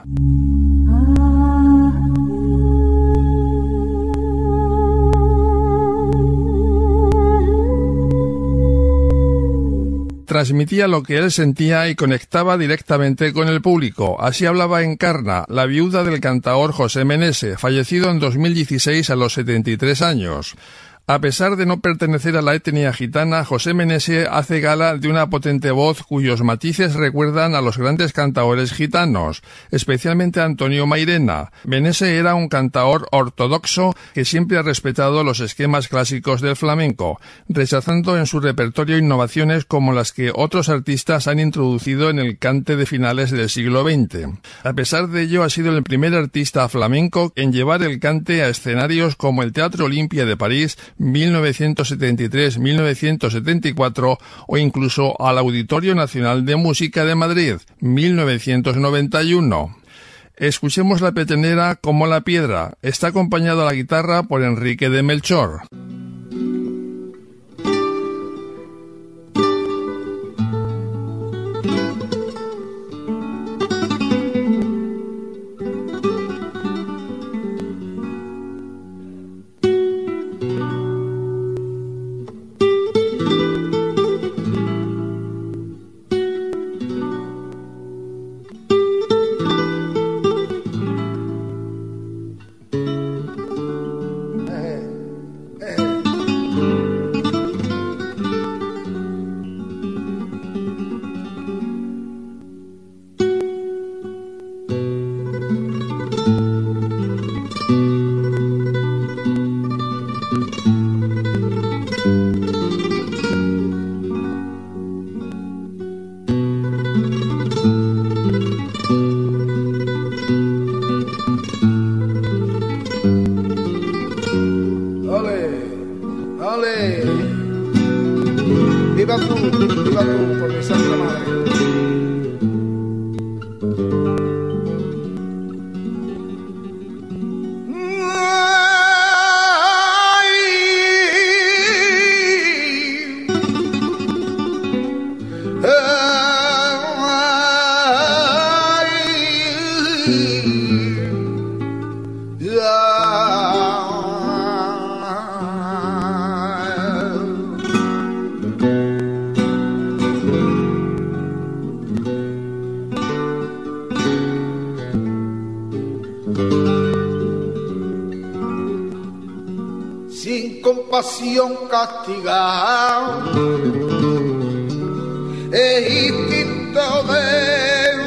Transmitía lo que él sentía y conectaba directamente con el público. Así hablaba Encarna, la viuda del cantaor José Menese, fallecido en dos mil dieciséis a los setenta y tres años. A pesar de no pertenecer a la etnia gitana, José Menese hace gala de una potente voz cuyos matices recuerdan a los grandes cantaores gitanos, especialmente a Antonio Mairena. Menese era un cantaor ortodoxo que siempre ha respetado los esquemas clásicos del flamenco, rechazando en su repertorio innovaciones como las que otros artistas han introducido en el cante de finales del siglo veinte. A pesar de ello, ha sido el primer artista flamenco en llevar el cante a escenarios como el Teatro Olimpia de París, mil novecientos setenta y tres a mil novecientos setenta y cuatro, o incluso al Auditorio Nacional de Música de Madrid, mil novecientos noventa y uno. Escuchemos la petenera Como la piedra. Está acompañado a la guitarra por Enrique de Melchor. Viva tú, viva tú, por mi santa madre. Sin compasión castigado, es instinto del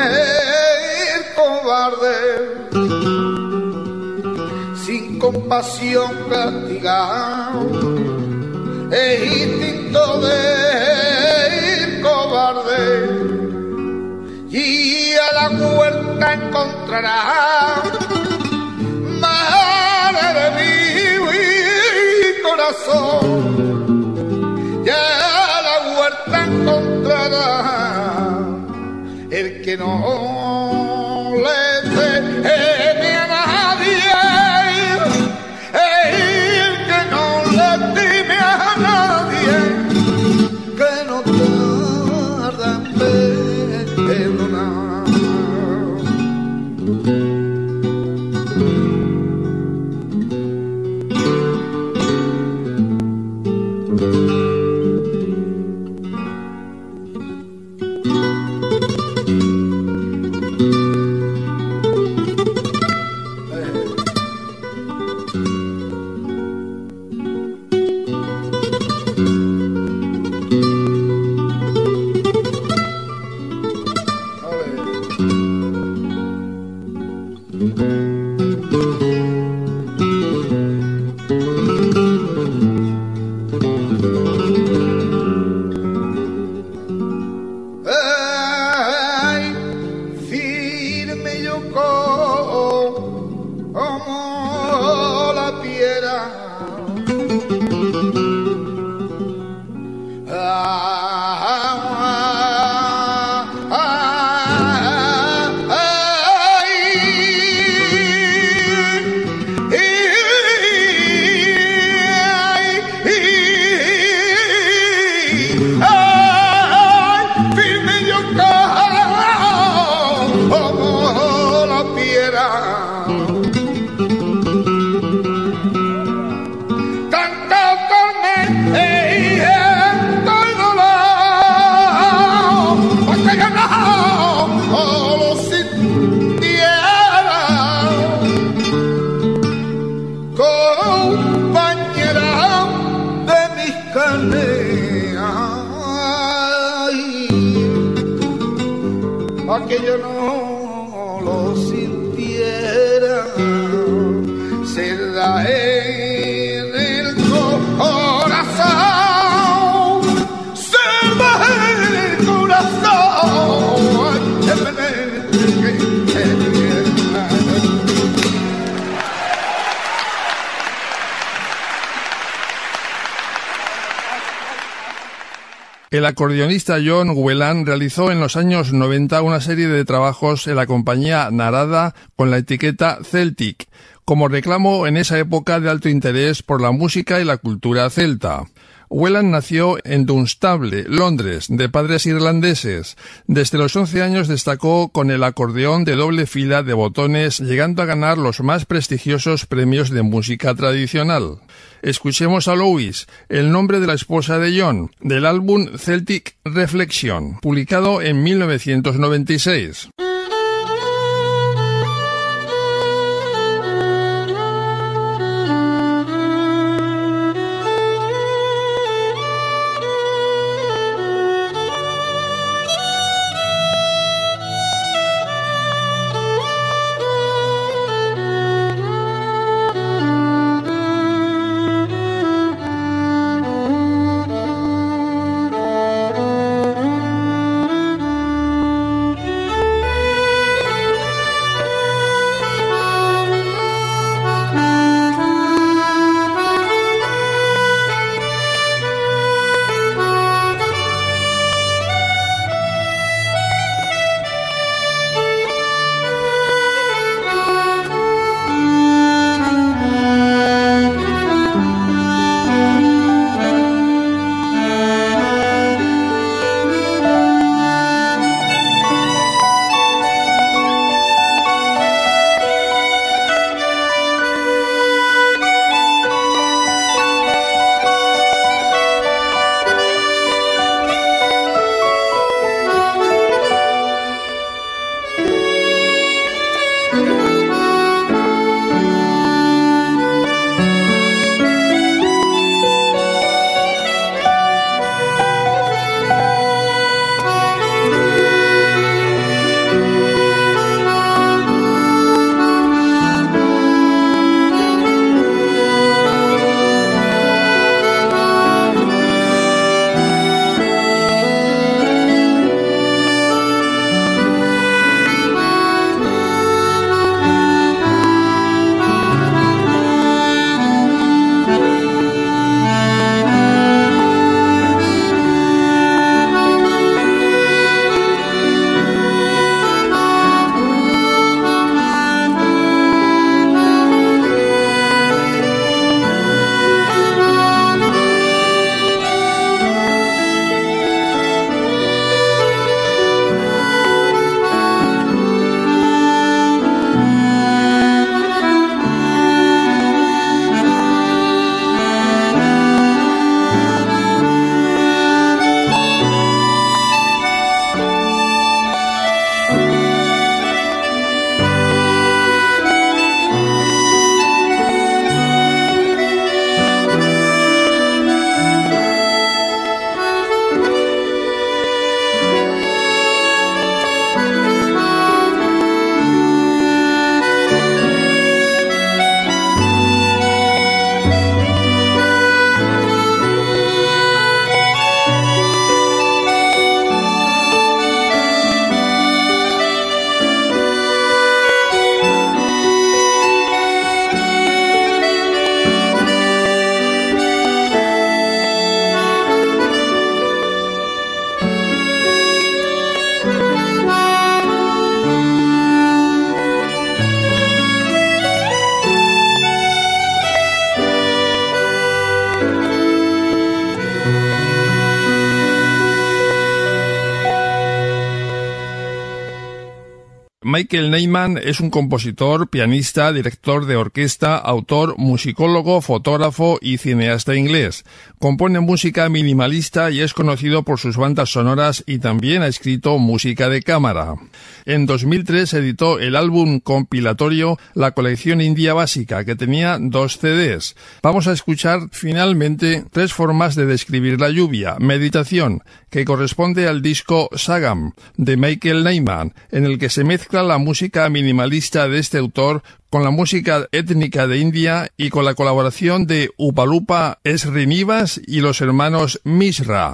cobarde. Sin compasión castigado, es instinto grito del cobarde y a la huerta encontrará madre de mi corazón, ya a la huerta encontrará el que no le teme a nadie, el que no le teme a nadie, que no tarda en perdonar. Que yo no lo sintiera, se da en el corazón, se da en el corazón. El acordeonista John Whelan realizó en los años noventa una serie de trabajos en la compañía Narada con la etiqueta Celtic, como reclamo en esa época de alto interés por la música y la cultura celta. Whelan nació en Dunstable, Londres, de padres irlandeses. Desde los once años destacó con el acordeón de doble fila de botones, llegando a ganar los más prestigiosos premios de música tradicional. Escuchemos a Louise, el nombre de la esposa de John, del álbum Celtic Reflection, publicado en mil novecientos noventa y seis. Thank you. Michael Nyman es un compositor, pianista, director de orquesta, autor, musicólogo, fotógrafo y cineasta inglés. Compone música minimalista y es conocido por sus bandas sonoras y también ha escrito música de cámara. En dos mil tres editó el álbum compilatorio La colección india básica, que tenía dos C Ds. Vamos a escuchar finalmente Tres formas de describir la lluvia, Meditación, que corresponde al disco Sagam de Michael Nyman, en el que se mezcla la música minimalista de este autor con la música étnica de India y con la colaboración de Upalupa Srinivas y los hermanos Mishra.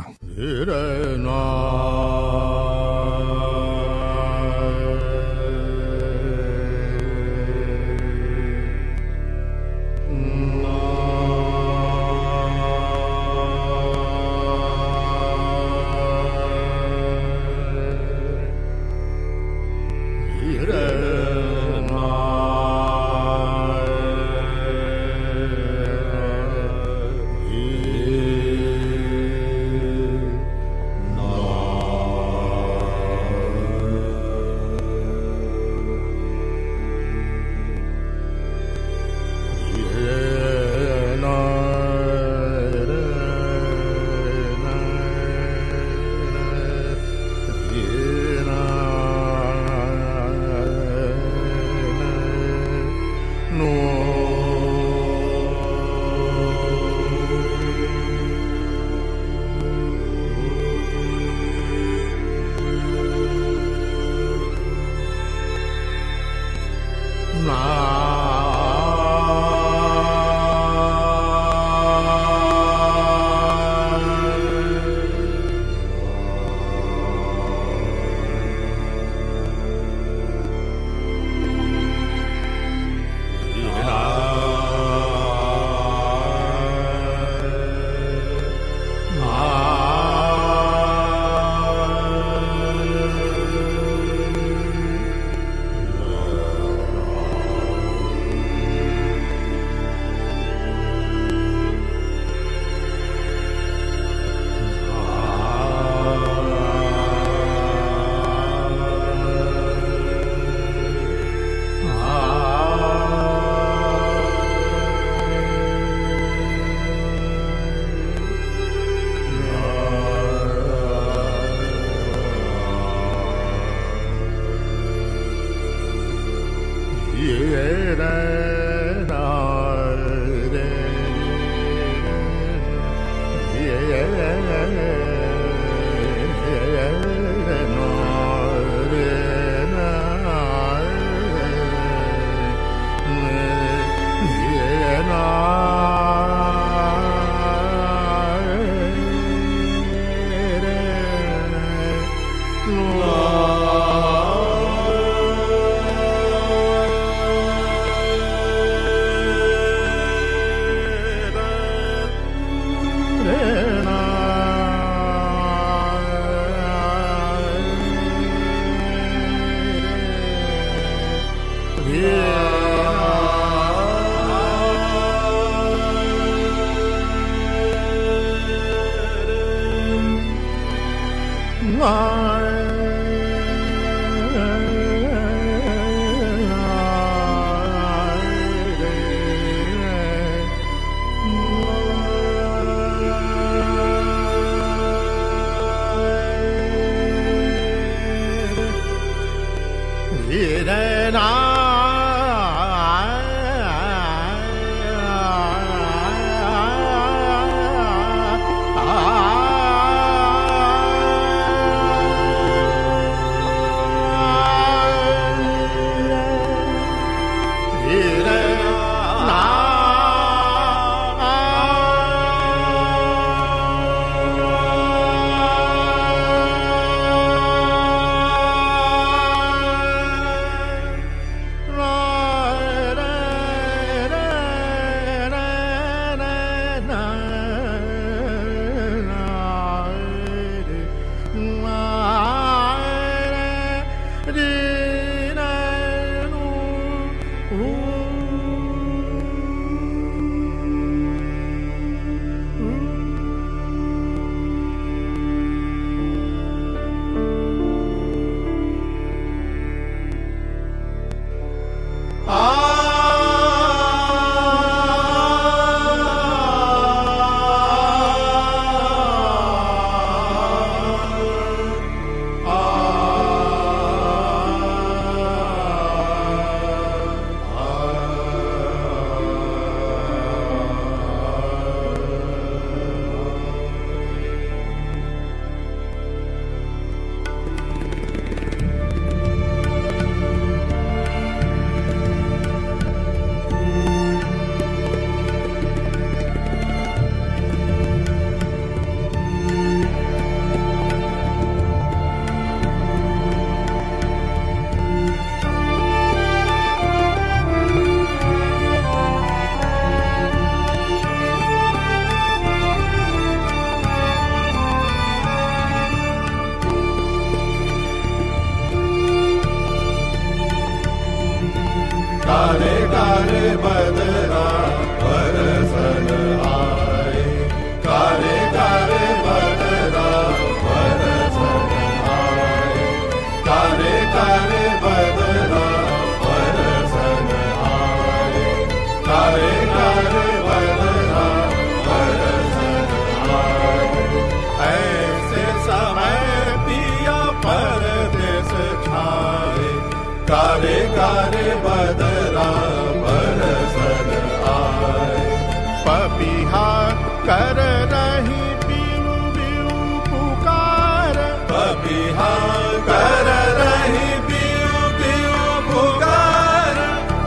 काले काले बदरा बरसन आए, काले काले बदरा बरसन आए, काले काले बदरा बरसन आए, काले काले बदरा बरसन आए। ऐसे समय पिया परदेस छाए, काले काले बदरा बरसन आए। पपीहा कर रही पीऊ पीऊ पुकार, पपीहा कर रही पीऊ पीऊ पुकार,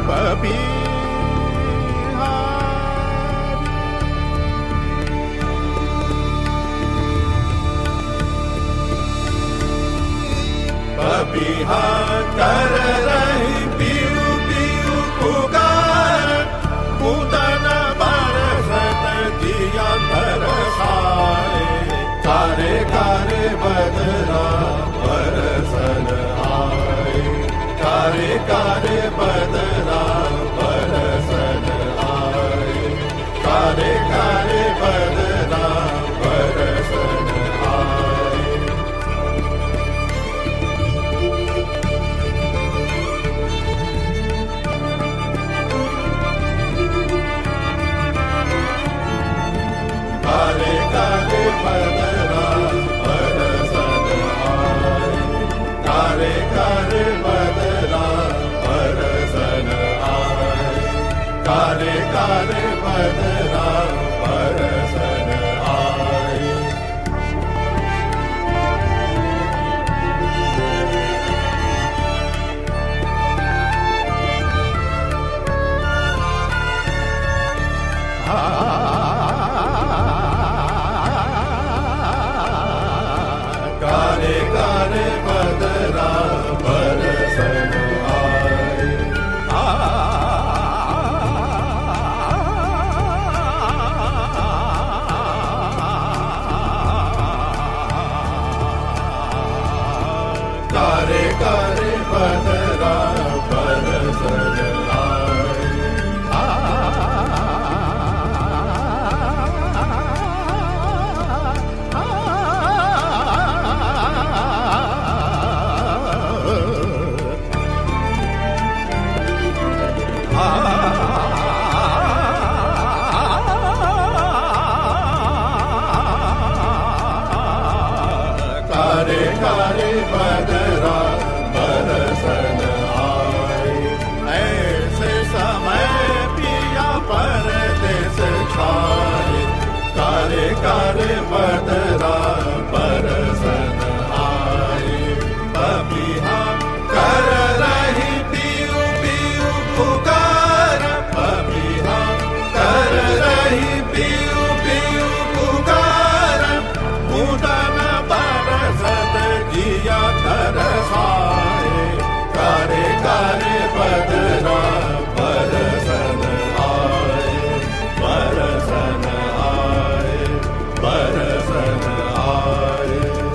पपीहा पपीहा कर रही पीऊ पीऊ पुकार, पूतन बरसत जिया तरसाए, काले काले बदरा बरसन आए, काले काले बदरा बरसन आए, काले काले बदरा बरसन आए। काले काले बदरा बरसन आए, काले काले बदरा बरसन आए, काले काले बदरा बरसन आए। काले काले बदरा बरसन आए, काले काले बदरा बरसन आए। काले काले बदरा बरसन आए, ऐसे समय पिया परदेस छाए, काले काले बदरा बरसन आए। पपीहा कर रही पीऊ पीऊ पुकार, पपीहा कर रही पीऊ पीऊ पुकार, पूतन बरसत जिया तरसाए, काले काले बदरा बरसन आए, बरसन आए, बरसन आए।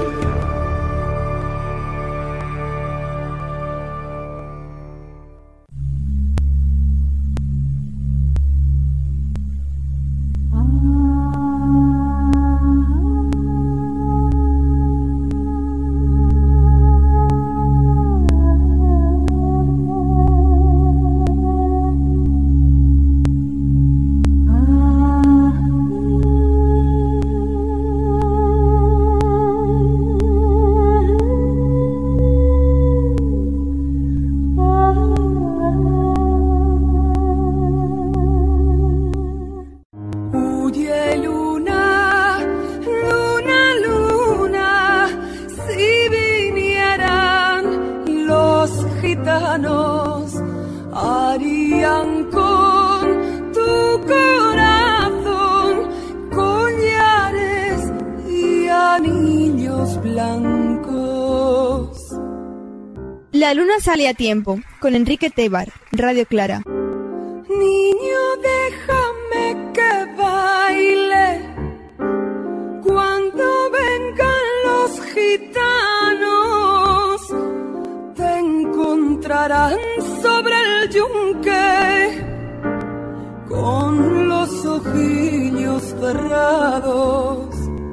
Huye luna, luna, luna, si vinieran los gitanos, harían con tu corazón collares y anillos blancos. La luna sale a tiempo, con Enrique Tebar, Radio Clara. Niño, déjame que baile cuando vengan los gitanos. Te encontraré estarán sobre el yunque con los ojillos cerrados.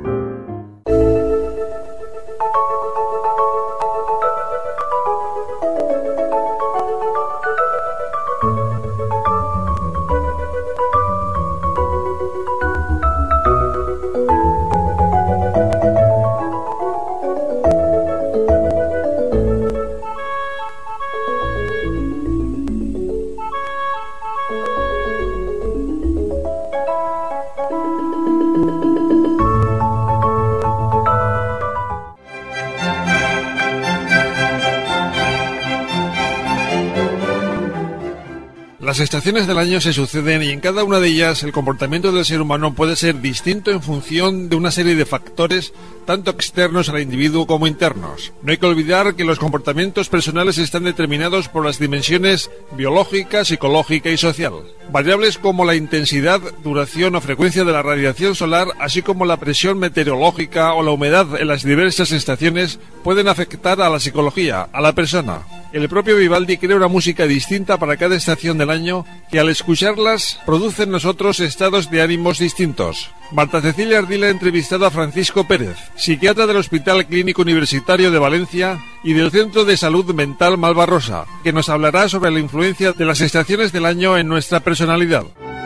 Las estaciones del año se suceden y en cada una de ellas el comportamiento del ser humano puede ser distinto en función de una serie de factores tanto externos al individuo como internos. No hay que olvidar que los comportamientos personales están determinados por las dimensiones biológica, psicológica y social. Variables como la intensidad, duración o frecuencia de la radiación solar, así como la presión meteorológica o la humedad en las diversas estaciones pueden afectar a la psicología, a la persona. El propio Vivaldi crea una música distinta para cada estación del año que al escucharlas produce en nosotros estados de ánimos distintos. Marta Cecilia Ardila ha entrevistado a Francisco Pérez, psiquiatra del Hospital Clínico Universitario de Valencia y del Centro de Salud Mental Malvarrosa, que nos hablará sobre la influencia de las estaciones del año en nuestra personalidad.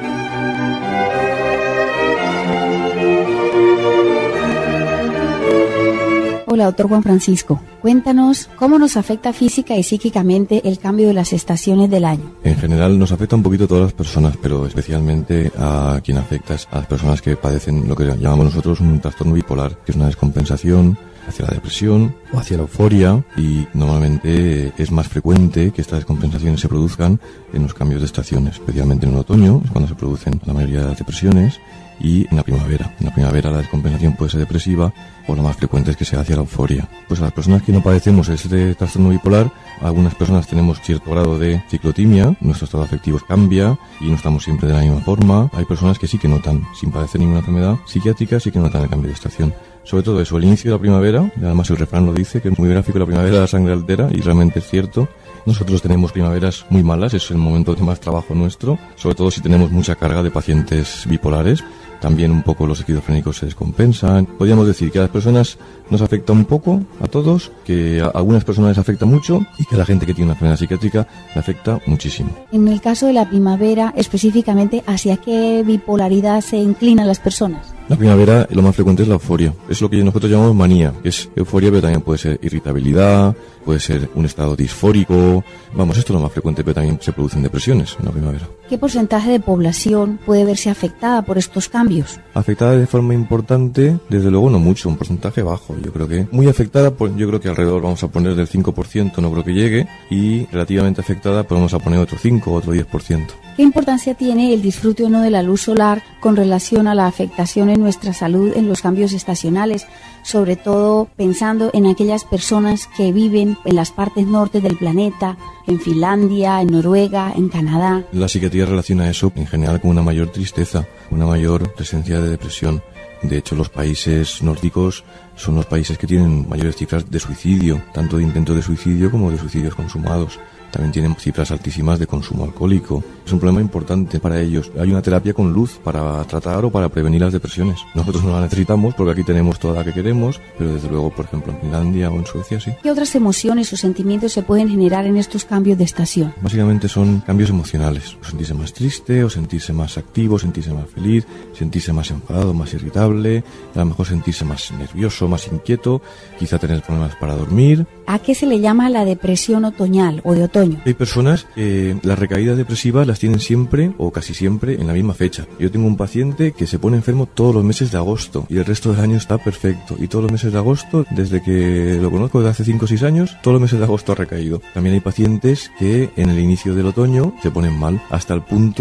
Hola, doctor Juan Francisco. Cuéntanos cómo nos afecta física y psíquicamente el cambio de las estaciones del año. En general nos afecta un poquito a todas las personas, pero especialmente a quien afecta es a las personas que padecen lo que llamamos nosotros un trastorno bipolar, que es una descompensación hacia la depresión o hacia la euforia, y normalmente es más frecuente que estas descompensaciones se produzcan en los cambios de estaciones, especialmente en el otoño, es cuando se producen la mayoría de las depresiones, y en la primavera. En la primavera la descompensación puede ser depresiva o lo más frecuente es que sea hacia la euforia. Pues a las personas que no padecemos este trastorno bipolar, algunas personas tenemos cierto grado de ciclotimia, nuestro estado afectivo cambia y no estamos siempre de la misma forma. Hay personas que sí que notan, sin padecer ninguna enfermedad psiquiátrica, sí que notan el cambio de estación. Sobre todo eso, el inicio de la primavera, y además el refrán lo dice, que es muy gráfico, la primavera la sangre altera, y realmente es cierto. Nosotros tenemos primaveras muy malas, es el momento de más trabajo nuestro, sobre todo si tenemos mucha carga de pacientes bipolares. También un poco los esquizofrénicos se descompensan. Podríamos decir que a las personas nos afecta un poco, a todos, que a algunas personas les afecta mucho y que a la gente que tiene una enfermedad psiquiátrica le afecta muchísimo. En el caso de la primavera, específicamente, ¿hacia qué bipolaridad se inclinan las personas? La primavera lo más frecuente es la euforia. Es lo que nosotros llamamos manía. Es euforia, pero también puede ser irritabilidad, puede ser un estado disfórico. Vamos, esto es lo más frecuente, pero también se producen depresiones en la primavera. ¿Qué porcentaje de población puede verse afectada por estos cambios? Afectada de forma importante, desde luego no mucho, un porcentaje bajo. Yo creo que muy afectada, pues yo creo que alrededor vamos a poner del cinco por ciento, no creo que llegue, y relativamente afectada podemos a poner otro cinco, otro diez por ciento. ¿Qué importancia tiene el disfrute o no de la luz solar con relación a la afectación en nuestra salud en los cambios estacionales? Sobre todo pensando en aquellas personas que viven en las partes norte del planeta, en Finlandia, en Noruega, en Canadá. La psiquiatría relaciona eso en general con una mayor tristeza, una mayor presencia de depresión. De hecho, los países nórdicos son los países que tienen mayores cifras de suicidio, tanto de intentos de suicidio como de suicidios consumados. También tienen cifras altísimas de consumo alcohólico. Es un problema importante para ellos. Hay una terapia con luz para tratar o para prevenir las depresiones. Nosotros no la necesitamos porque aquí tenemos toda la que queremos, pero desde luego, por ejemplo, en Finlandia o en Suecia sí. ¿Qué otras emociones o sentimientos se pueden generar en estos cambios de estación? Básicamente son cambios emocionales. O sentirse más triste, o sentirse más activo, sentirse más feliz, sentirse más enfadado, más irritable, a lo mejor sentirse más nervioso, más inquieto, quizá tener problemas para dormir. ¿A qué se le llama la depresión otoñal o de otoño? Hay personas que las recaídas depresivas las tienen siempre o casi siempre en la misma fecha. Yo tengo un paciente que se pone enfermo todos los meses de agosto y el resto del año está perfecto. Y todos los meses de agosto, desde que lo conozco desde hace cinco o seis años, todos los meses de agosto ha recaído. También hay pacientes que en el inicio del otoño se ponen mal hasta el punto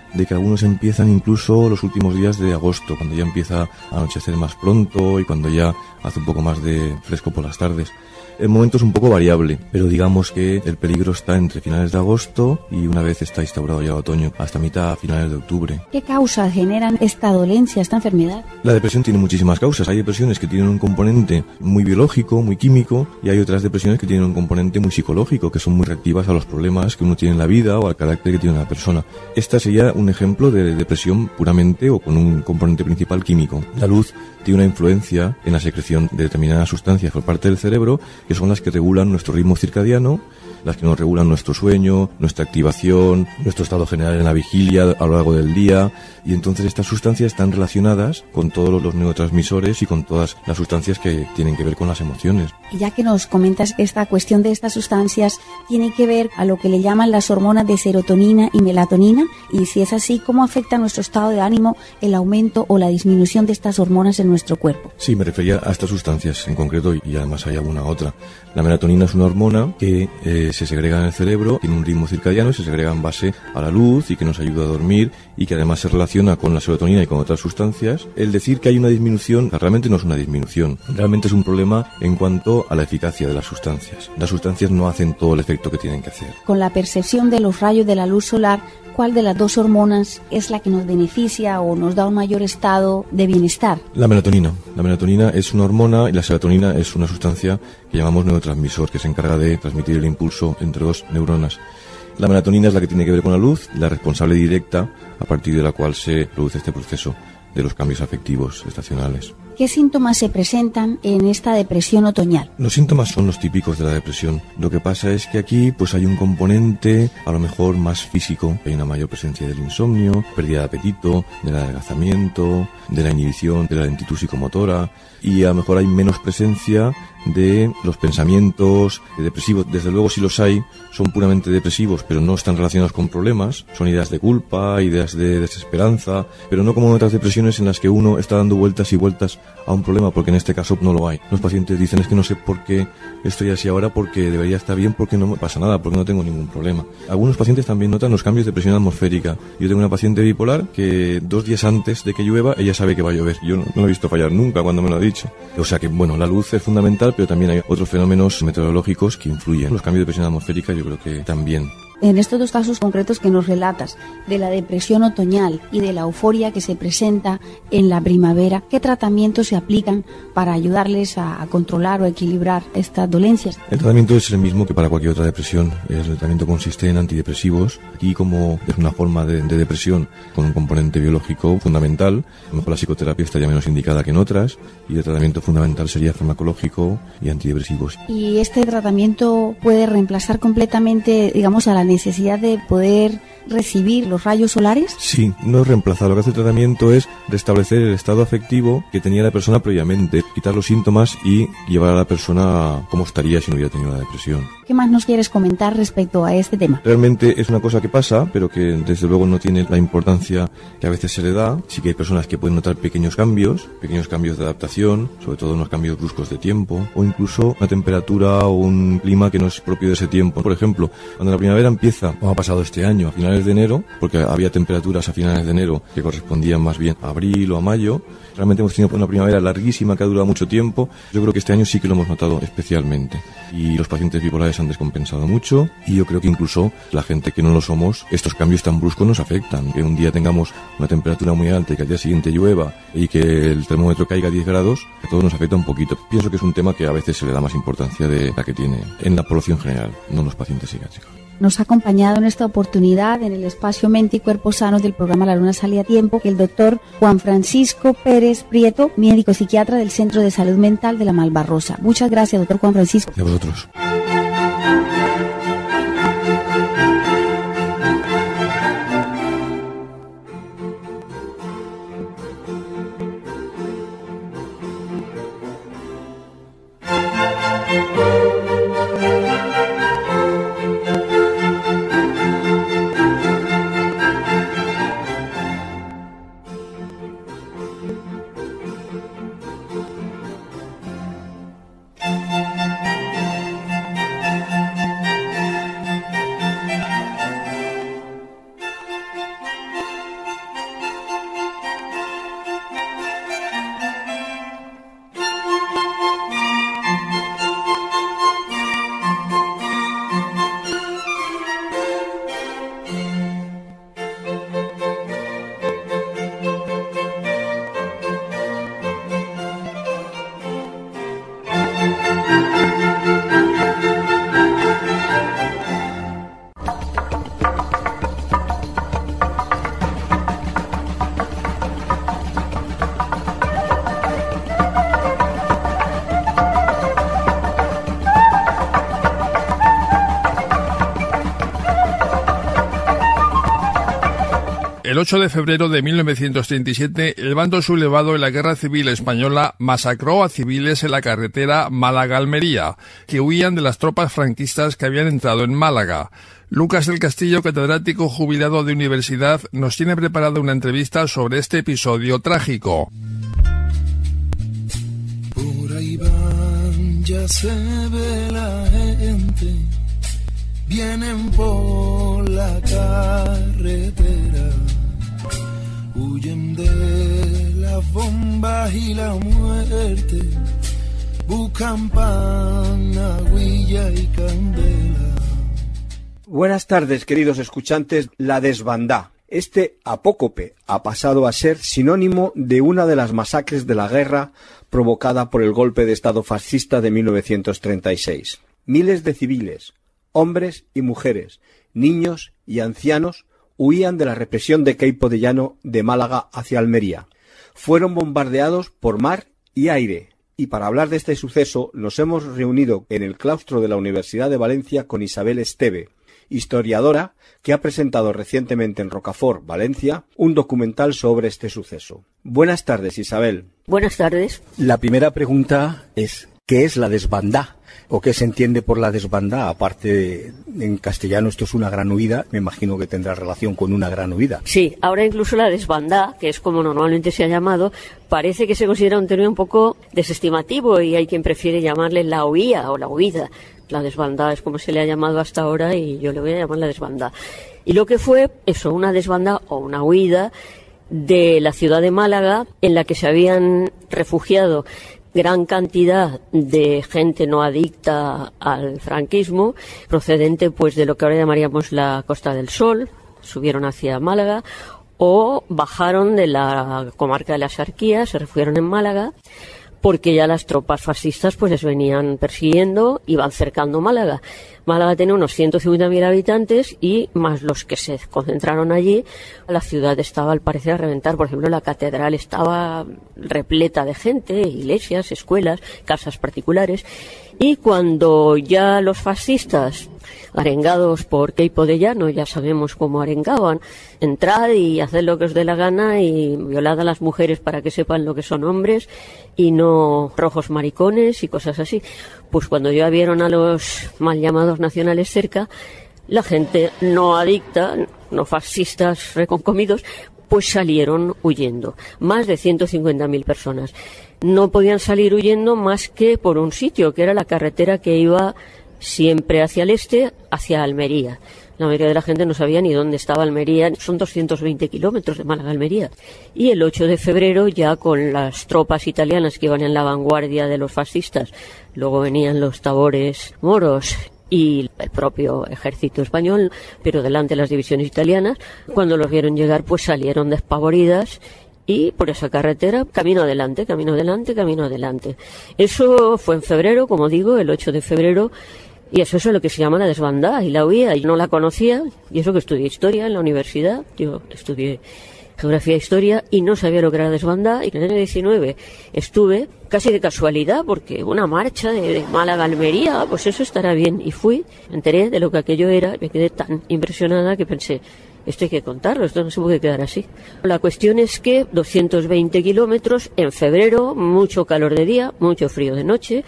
de que algunos empiezan incluso los últimos días de agosto, cuando ya empieza a anochecer más pronto y cuando ya hace un poco más de fresco por las tardes. El momento es un poco variable, pero digamos que el peligro está entre finales de agosto y una vez está instaurado ya el otoño, hasta mitad a finales de octubre. ¿Qué causas generan esta dolencia, esta enfermedad? La depresión tiene muchísimas causas. Hay depresiones que tienen un componente muy biológico, muy químico, y hay otras depresiones que tienen un componente muy psicológico, que son muy reactivas a los problemas que uno tiene en la vida o al carácter que tiene una persona. Esta sería un ejemplo de depresión puramente o con un componente principal químico. La luz tiene una influencia en la secreción de determinadas sustancias por parte del cerebro, que son las que regulan nuestro ritmo circadiano, las que nos regulan nuestro sueño, nuestra activación, nuestro estado general en la vigilia a lo largo del día, y entonces estas sustancias están relacionadas con todos los neurotransmisores y con todas las sustancias que tienen que ver con las emociones. Y ya que nos comentas esta cuestión de estas sustancias, tiene que ver a lo que le llaman las hormonas de serotonina y melatonina, y si es así, ¿cómo afecta nuestro estado de ánimo el aumento o la disminución de estas hormonas en nuestro cuerpo? Sí, me refería a estas sustancias en concreto, y además hay alguna otra. La melatonina es una hormona que eh, se segrega en el cerebro, tiene un ritmo circadiano y se segrega en base a la luz y que nos ayuda a dormir y que además se relaciona con la serotonina y con otras sustancias. El decir que hay una disminución realmente no es una disminución, realmente es un problema en cuanto a la eficacia de las sustancias. Las sustancias no hacen todo el efecto que tienen que hacer. Con la percepción de los rayos de la luz solar, ¿cuál de las dos hormonas es la que nos beneficia o nos da un mayor estado de bienestar? La melatonina. La melatonina es una hormona y la serotonina es una sustancia que llamamos neurotransmisor, que se encarga de transmitir el impulso entre dos neuronas. La melatonina es la que tiene que ver con la luz, la responsable directa a partir de la cual se produce este proceso de los cambios afectivos estacionales. ¿Qué síntomas se presentan en esta depresión otoñal? Los síntomas son los típicos de la depresión. Lo que pasa es que aquí pues hay un componente a lo mejor más físico. Hay una mayor presencia del insomnio, pérdida de apetito, del adelgazamiento, de la inhibición, de la lentitud psicomotora, y a lo mejor hay menos presencia de los pensamientos depresivos. Desde luego, si los hay, son puramente depresivos, pero no están relacionados con problemas. Son ideas de culpa, ideas de desesperanza, pero no como en otras depresiones en las que uno está dando vueltas y vueltas a un problema, porque en este caso no lo hay. Los pacientes dicen, es que no sé por qué estoy así ahora, porque debería estar bien, porque no me pasa nada, porque no tengo ningún problema. Algunos pacientes también notan los cambios de presión atmosférica. Yo tengo una paciente bipolar que dos días antes de que llueva, ella sabe que va a llover. Yo no, no lo he visto fallar nunca cuando me lo ha dicho. O sea que, bueno, la luz es fundamental, pero también hay otros fenómenos meteorológicos que influyen. Los cambios de presión atmosférica yo creo que también. En estos dos casos concretos que nos relatas, de la depresión otoñal y de la euforia que se presenta en la primavera, ¿qué tratamientos se aplican para ayudarles a, a controlar o equilibrar estas dolencias? El tratamiento es el mismo que para cualquier otra depresión. El tratamiento consiste en antidepresivos. Aquí, como es una forma de, de depresión con un componente biológico fundamental, a lo mejor la psicoterapia estaría menos indicada que en otras, y el tratamiento fundamental sería farmacológico y antidepresivos. ¿Y este tratamiento puede reemplazar completamente, digamos, a la necesidad de poder recibir los rayos solares? Sí, no es reemplazar. Lo que hace el tratamiento es restablecer el estado afectivo que tenía la persona previamente, quitar los síntomas y llevar a la persona a cómo estaría si no hubiera tenido la depresión. ¿Qué más nos quieres comentar respecto a este tema? Realmente es una cosa que pasa, pero que desde luego no tiene la importancia que a veces se le da. Sí que hay personas que pueden notar pequeños cambios, pequeños cambios de adaptación, sobre todo unos cambios bruscos de tiempo, o incluso una temperatura o un clima que no es propio de ese tiempo. Por ejemplo, cuando la primavera empieza, como ha pasado este año, a finales de enero, porque había temperaturas a finales de enero que correspondían más bien a abril o a mayo, realmente hemos tenido una primavera larguísima que ha durado mucho tiempo. Yo creo que este año sí que lo hemos notado especialmente. Y los pacientes bipolares han descompensado mucho, y yo creo que incluso la gente que no lo somos, estos cambios tan bruscos nos afectan. Que un día tengamos una temperatura muy alta y que al día siguiente llueva y que el termómetro caiga a diez grados, a todos nos afecta un poquito. Pienso que es un tema que a veces se le da más importancia de la que tiene en la población general, no en los pacientes psiquiátricos. Nos ha acompañado en esta oportunidad en el espacio Mente y Cuerpo Sanos del programa La Luna Sale a Tiempo el doctor Juan Francisco Pérez Prieto, médico psiquiatra del Centro de Salud Mental de la Malvarrosa. Muchas gracias, doctor Juan Francisco. Y a vosotros. el ocho de febrero de mil novecientos treinta y siete, el bando sublevado en la Guerra Civil Española masacró a civiles en la carretera Málaga-Almería, que huían de las tropas franquistas que habían entrado en Málaga. Lucas del Castillo, catedrático jubilado de universidad, nos tiene preparada una entrevista sobre este episodio trágico. Por ahí van, ya se ve la gente, vienen por la carretera, huyen de las bombas y la muerte, buscan pan, agüilla y candela. Buenas tardes, queridos escuchantes. La desbandá. Este apócope ha pasado a ser sinónimo de una de las masacres de la guerra provocada por el golpe de Estado fascista de mil novecientos treinta y seis. Miles de civiles, hombres y mujeres, niños y ancianos huían de la represión de Queipo de Llano de Málaga hacia Almería. Fueron bombardeados por mar y aire. Y para hablar de este suceso nos hemos reunido en el claustro de la Universidad de Valencia con Isabel Esteve, historiadora que ha presentado recientemente en Rocafort, Valencia, un documental sobre este suceso. Buenas tardes, Isabel. Buenas tardes. La primera pregunta es, ¿qué es la desbandá? ¿O qué se entiende por la desbandá? Aparte, de, en castellano esto es una gran huida, me imagino que tendrá relación con una gran huida. Sí, ahora incluso la desbandá, que es como normalmente se ha llamado, parece que se considera un término un poco desestimativo y hay quien prefiere llamarle la huida o la huida. La desbandá es como se le ha llamado hasta ahora y yo le voy a llamar la desbandá. Y lo que fue eso, una desbandá o una huida de la ciudad de Málaga, en la que se habían refugiado gran cantidad de gente no adicta al franquismo, procedente pues de lo que ahora llamaríamos la Costa del Sol, subieron hacia Málaga, o bajaron de la comarca de las Arquías, se refugiaron en Málaga, porque ya las tropas fascistas pues les venían persiguiendo, iban cercando Málaga. Málaga tenía unos ciento cincuenta mil habitantes y más los que se concentraron allí, la ciudad estaba al parecer a reventar. Por ejemplo, la catedral estaba repleta de gente, iglesias, escuelas, casas particulares. Y cuando ya los fascistas, arengados por Queipo de Llano, ya sabemos cómo arengaban, entrad y haced lo que os dé la gana y violad a las mujeres para que sepan lo que son hombres y no rojos maricones y cosas así. Pues cuando ya vieron a los mal llamados nacionales cerca, la gente no adicta, no fascistas reconcomidos, pues salieron huyendo. Más de ciento cincuenta mil personas. No podían salir huyendo más que por un sitio, que era la carretera que iba siempre hacia el este, hacia Almería. La mayoría de la gente no sabía ni dónde estaba Almería. Son doscientos veinte kilómetros de Málaga a Almería. Y el ocho de febrero, ya con las tropas italianas que iban en la vanguardia de los fascistas, luego venían los tabores moros y el propio ejército español, pero delante las divisiones italianas, cuando los vieron llegar, pues salieron despavoridas y por esa carretera, camino adelante, camino adelante, camino adelante. Eso fue en febrero, como digo, el ocho de febrero, y eso es lo que se llama la desbandá y la huida. Yo no la conocía, y eso que estudié historia en la universidad, yo estudié geografía e historia y no sabía lo que era la desbandá, y en el año diecinueve estuve casi de casualidad, porque una marcha de, de Málaga a Almería, pues eso estará bien, y fui, me enteré de lo que aquello era, me quedé tan impresionada que pensé, esto hay que contarlo, esto no se puede quedar así. La cuestión es que doscientos veinte kilómetros en febrero, mucho calor de día, mucho frío de noche,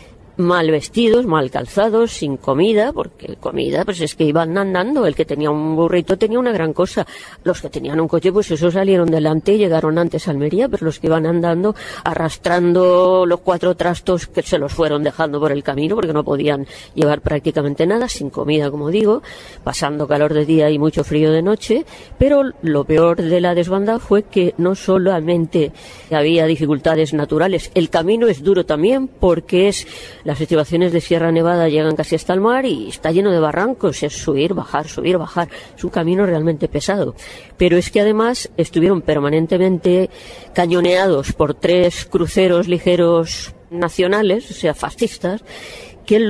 mal vestidos, mal calzados, sin comida, porque comida pues es que iban andando. El que tenía un burrito tenía una gran cosa. Los que tenían un coche, pues esos salieron delante y llegaron antes a Almería, pero los que iban andando, arrastrando los cuatro trastos que se los fueron dejando por el camino, porque no podían llevar prácticamente nada, sin comida, como digo, pasando calor de día y mucho frío de noche. Pero lo peor de la desbandada fue que no solamente había dificultades naturales, el camino es duro también, porque es las estribaciones de Sierra Nevada llegan casi hasta el mar y está lleno de barrancos, es subir, bajar, subir, bajar. Es un camino realmente pesado. Pero es que además estuvieron permanentemente cañoneados por tres cruceros ligeros nacionales, o sea, fascistas, que los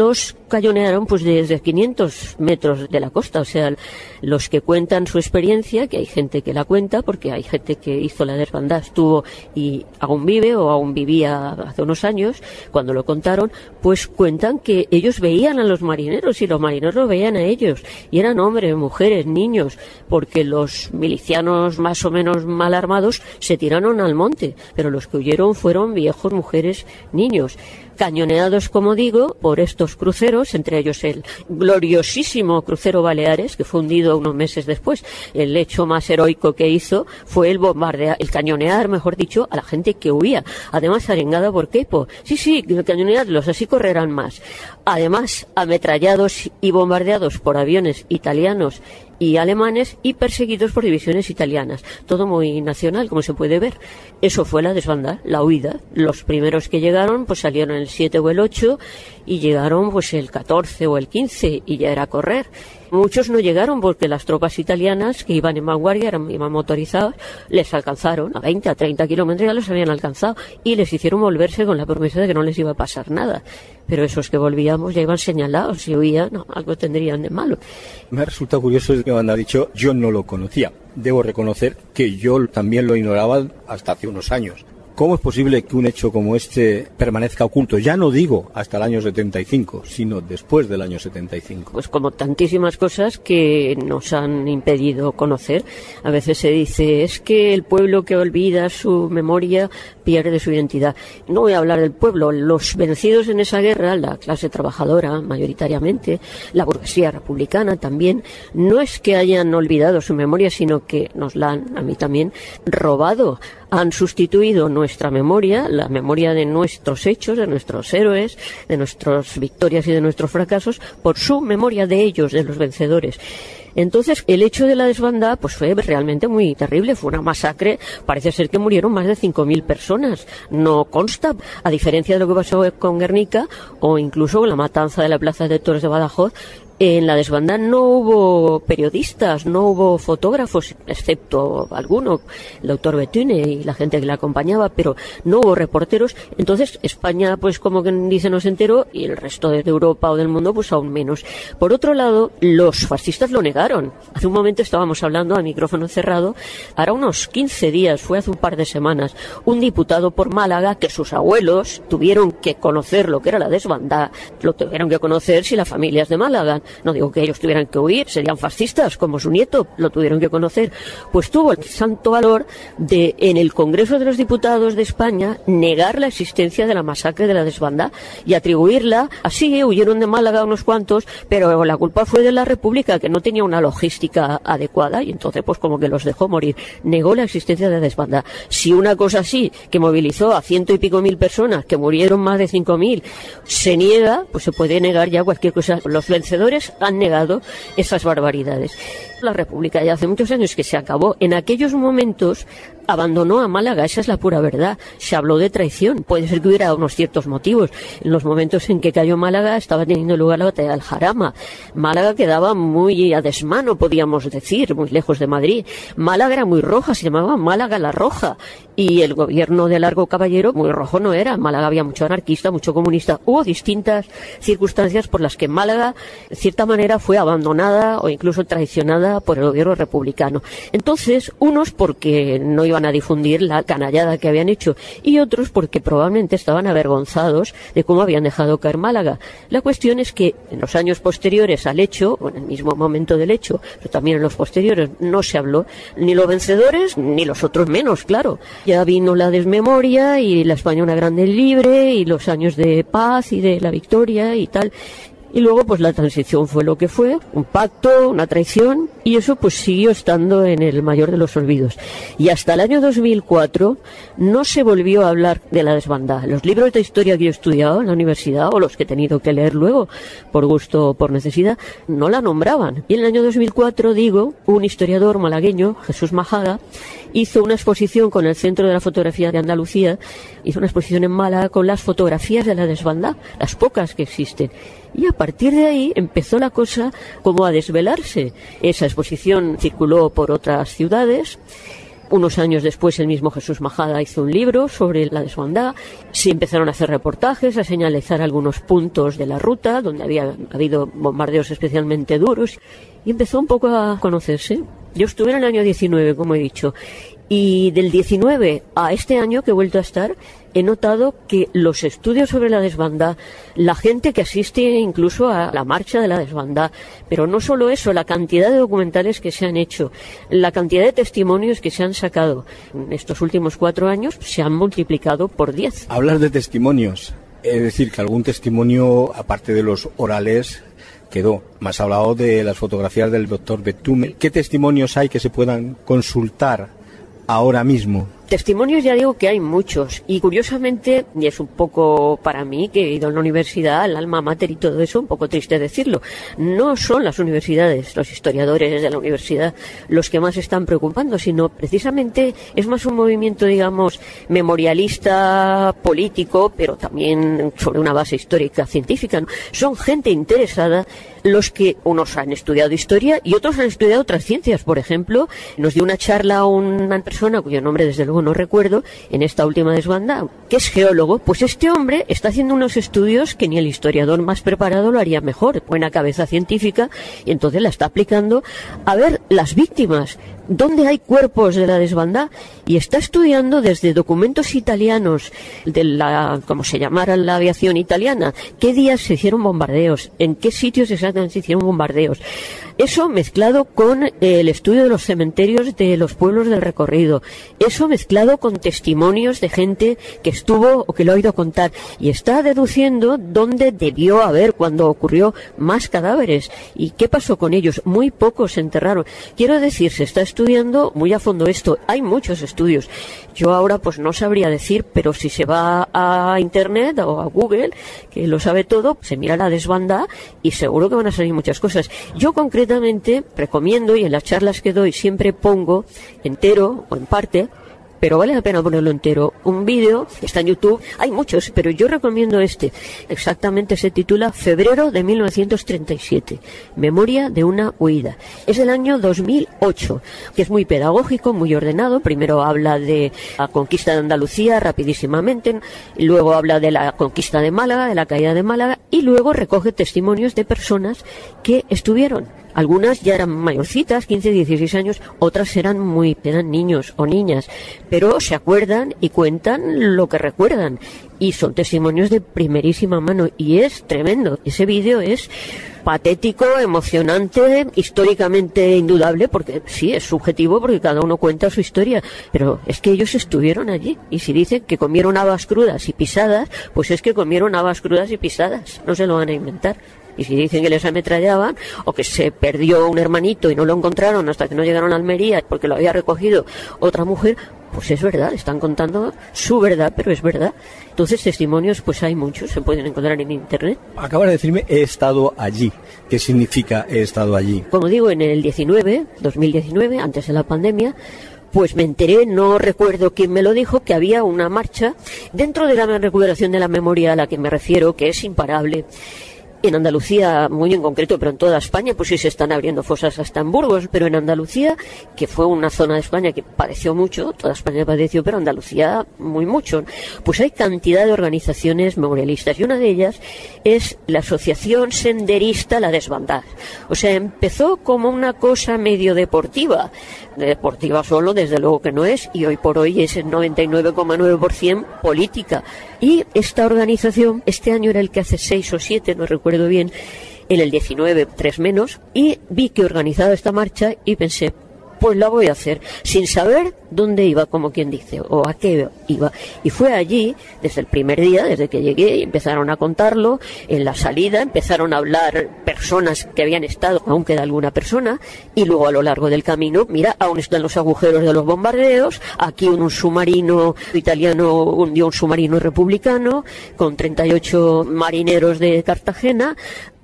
cañonearon pues desde quinientos metros de la costa, o sea, los que cuentan su experiencia, que hay gente que la cuenta, porque hay gente que hizo la desbandada, estuvo y aún vive o aún vivía hace unos años, cuando lo contaron, pues cuentan que ellos veían a los marineros y los marineros lo veían a ellos, y eran hombres, mujeres, niños, porque los milicianos más o menos mal armados se tiraron al monte, pero los que huyeron fueron viejos, mujeres, niños, cañoneados, como digo, por estos cruceros, entre ellos el gloriosísimo crucero Baleares, que fue hundido unos meses después. El hecho más heroico que hizo fue el bombardear, el cañonear, mejor dicho, a la gente que huía, además arengada por Queipo. Sí, sí, cañoneadlos, así correrán más. Además, ametrallados y bombardeados por aviones italianos y alemanes y perseguidos por divisiones italianas. Todo muy nacional, como se puede ver. Eso fue la desbandada, la huida. Los primeros que llegaron pues salieron el siete o el ocho y llegaron pues el catorce o el quince y ya era correr. Muchos no llegaron porque las tropas italianas que iban en vanguardia, eran, iban motorizadas, les alcanzaron a veinte, a treinta kilómetros, ya los habían alcanzado y les hicieron volverse con la promesa de que no les iba a pasar nada. Pero esos que volvíamos ya iban señalados y huían, no, algo tendrían de malo. Me resulta curioso que me han dicho, yo no lo conocía. Debo reconocer que yo también lo ignoraba hasta hace unos años. ¿Cómo es posible que un hecho como este permanezca oculto? Ya no digo hasta el año setenta y cinco, sino después del año setenta y cinco. Pues como tantísimas cosas que nos han impedido conocer. A veces se dice, es que el pueblo que olvida su memoria pierde su identidad. No voy a hablar del pueblo. Los vencidos en esa guerra, la clase trabajadora mayoritariamente, la burguesía republicana también, no es que hayan olvidado su memoria, sino que nos la han, a mí también, robado. Han sustituido nuestra memoria, la memoria de nuestros hechos, de nuestros héroes, de nuestras victorias y de nuestros fracasos, por su memoria de ellos, de los vencedores. Entonces, el hecho de la desbandada pues fue realmente muy terrible, fue una masacre, parece ser que murieron más de cinco mil personas, no consta, a diferencia de lo que pasó con Guernica o incluso con la matanza de la plaza de Toros de Badajoz. En la desbandada no hubo periodistas, no hubo fotógrafos, excepto alguno, el doctor Betune y la gente que le acompañaba, pero no hubo reporteros. Entonces España, pues como que dice, no se enteró, y el resto de Europa o del mundo, pues aún menos. Por otro lado, los fascistas lo negaron. Hace un momento estábamos hablando a micrófono cerrado, hará unos quince días, fue hace un par de semanas, un diputado por Málaga, que sus abuelos tuvieron que conocer lo que era la desbandada, lo tuvieron que conocer si la familia es de Málaga. No digo que ellos tuvieran que huir, serían fascistas, como su nieto, lo tuvieron que conocer. Pues tuvo el santo valor de, en el Congreso de los Diputados de España, negar la existencia de la masacre de la desbandada y atribuirla, así huyeron de Málaga unos cuantos, pero la culpa fue de la República, que no tenía una logística adecuada, y entonces pues como que los dejó morir. Negó la existencia de la desbandada. Si una cosa así, que movilizó a ciento y pico mil personas, que murieron más de cinco mil, se niega, pues se puede negar ya cualquier cosa. Los vencedores han negado esas barbaridades. La República ya hace muchos años que se acabó. En aquellos momentos abandonó a Málaga, esa es la pura verdad. Se habló de traición, puede ser que hubiera unos ciertos motivos. En los momentos en que cayó Málaga estaba teniendo lugar la batalla del Jarama. Málaga quedaba muy a desmano, podíamos decir, muy lejos de Madrid. Málaga era muy roja, se llamaba Málaga la Roja, y el gobierno de Largo Caballero muy rojo no era. En Málaga había mucho anarquista, mucho comunista. Hubo distintas circunstancias por las que Málaga, de cierta manera, fue abandonada o incluso traicionada por el gobierno republicano. Entonces, unos porque no iban a difundir la canallada que habían hecho, y otros porque probablemente estaban avergonzados de cómo habían dejado caer Málaga. La cuestión es que en los años posteriores al hecho, o en el mismo momento del hecho, pero también en los posteriores, no se habló ni los vencedores ni los otros menos, claro. Ya vino la desmemoria y la España una grande libre y los años de paz y de la victoria y tal. Y luego pues la transición fue lo que fue, un pacto, una traición, y eso pues siguió estando en el mayor de los olvidos. Y hasta el año dos mil cuatro no se volvió a hablar de la desbandada. Los libros de historia que yo he estudiado en la universidad, o los que he tenido que leer luego, por gusto o por necesidad, no la nombraban. Y en el año dos mil cuatro, digo, un historiador malagueño, Jesús Majaga, hizo una exposición con el Centro de la Fotografía de Andalucía, hizo una exposición en Málaga con las fotografías de la desbandada, las pocas que existen. Y a partir de ahí empezó la cosa como a desvelarse. Esa exposición circuló por otras ciudades Unos años después el mismo Jesús Majada hizo un libro sobre la desbandada. Se empezaron a hacer reportajes, a señalizar algunos puntos de la ruta donde había habido bombardeos especialmente duros y empezó un poco a conocerse. Yo estuve en el año diecinueve, como he dicho, y del diecinueve a este año que he vuelto a estar, he notado que los estudios sobre la desbandada, la gente que asiste incluso a la marcha de la desbandada, pero no solo eso, la cantidad de documentales que se han hecho, la cantidad de testimonios que se han sacado en estos últimos cuatro años se han multiplicado por diez. Hablar de testimonios, es decir, que algún testimonio, aparte de los orales, quedó. Más hablado de las fotografías del doctor Betume. ¿Qué testimonios hay que se puedan consultar ahora mismo? Testimonios ya digo que hay muchos y curiosamente, y es un poco para mí que he ido a la universidad, al alma mater y todo eso, un poco triste decirlo, no son las universidades, los historiadores de la universidad los que más están preocupando, sino precisamente es más un movimiento, digamos, memorialista, político, pero también sobre una base histórica, científica, ¿no? Son gente interesada los que unos han estudiado historia y otros han estudiado otras ciencias. Por ejemplo, nos dio una charla una persona cuyo nombre desde luego no recuerdo en esta última desbandada, que es geólogo. Pues este hombre está haciendo unos estudios que ni el historiador más preparado lo haría mejor, buena cabeza científica, y entonces la está aplicando a ver las víctimas, dónde hay cuerpos de la desbandada, y está estudiando desde documentos italianos de la, como se llamara la aviación italiana, qué días se hicieron bombardeos, en qué sitios exactamente se hicieron bombardeos. Eso mezclado con el estudio de los cementerios de los pueblos del recorrido, eso mezclado con testimonios de gente que estuvo o que lo ha oído contar, y está deduciendo dónde debió haber, cuando ocurrió, más cadáveres y qué pasó con ellos. Muy pocos se enterraron. Quiero decir, se está estudiando muy a fondo esto. Hay muchos estudios. Yo ahora pues no sabría decir, pero si se va a Internet o a Google, que lo sabe todo, se mira la desbandada y seguro que van a salir muchas cosas. Yo concretamente recomiendo, y en las charlas que doy siempre pongo entero o en parte, pero vale la pena ponerlo entero, un vídeo que está en YouTube. Hay muchos, pero yo recomiendo este. Exactamente se titula Febrero de mil novecientos treinta y siete, Memoria de una huida. Es del año dos mil ocho, que es muy pedagógico, muy ordenado. Primero habla de la conquista de Andalucía rapidísimamente, y luego habla de la conquista de Málaga, de la caída de Málaga, y luego recoge testimonios de personas que estuvieron. Algunas ya eran mayorcitas, quince, dieciséis años, otras eran muy, eran niños o niñas, pero se acuerdan y cuentan lo que recuerdan, y son testimonios de primerísima mano, y es tremendo. Ese vídeo es patético, emocionante, históricamente indudable, porque sí, es subjetivo, porque cada uno cuenta su historia, pero es que ellos estuvieron allí, y si dicen que comieron habas crudas y pisadas, pues es que comieron habas crudas y pisadas, no se lo van a inventar. Y si dicen que les ametrallaban, o que se perdió un hermanito y no lo encontraron hasta que no llegaron a Almería porque lo había recogido otra mujer, pues es verdad, están contando su verdad, pero es verdad. Entonces testimonios pues hay muchos, se pueden encontrar en Internet. Acabas de decirme, he estado allí. ¿Qué significa he estado allí? Como digo, en el diecinueve, dos mil diecinueve, antes de la pandemia, pues me enteré, no recuerdo quién me lo dijo, que había una marcha dentro de la recuperación de la memoria a la que me refiero, que es imparable. En Andalucía, muy en concreto, pero en toda España, pues sí se están abriendo fosas hasta en Burgos, pero en Andalucía, que fue una zona de España que padeció mucho, toda España padeció, pero Andalucía muy mucho, pues hay cantidad de organizaciones memorialistas, y una de ellas es la Asociación Senderista La Desbandada. O sea, empezó como una cosa medio deportiva, deportiva solo, desde luego que no es, y hoy por hoy es el noventa y nueve coma nueve por ciento política. Y esta organización, este año era el que hace seis o siete, no recuerdo bien, en el diecinueve, tres menos, y vi que organizaba esta marcha y pensé, pues la voy a hacer, sin saber dónde iba, como quien dice, o a qué iba. Y fue allí, desde el primer día, desde que llegué, y empezaron a contarlo. En la salida empezaron a hablar personas que habían estado, aún queda alguna persona, y luego a lo largo del camino, mira, aún están los agujeros de los bombardeos, aquí un, un submarino italiano hundió un submarino republicano, con treinta y ocho marineros de Cartagena.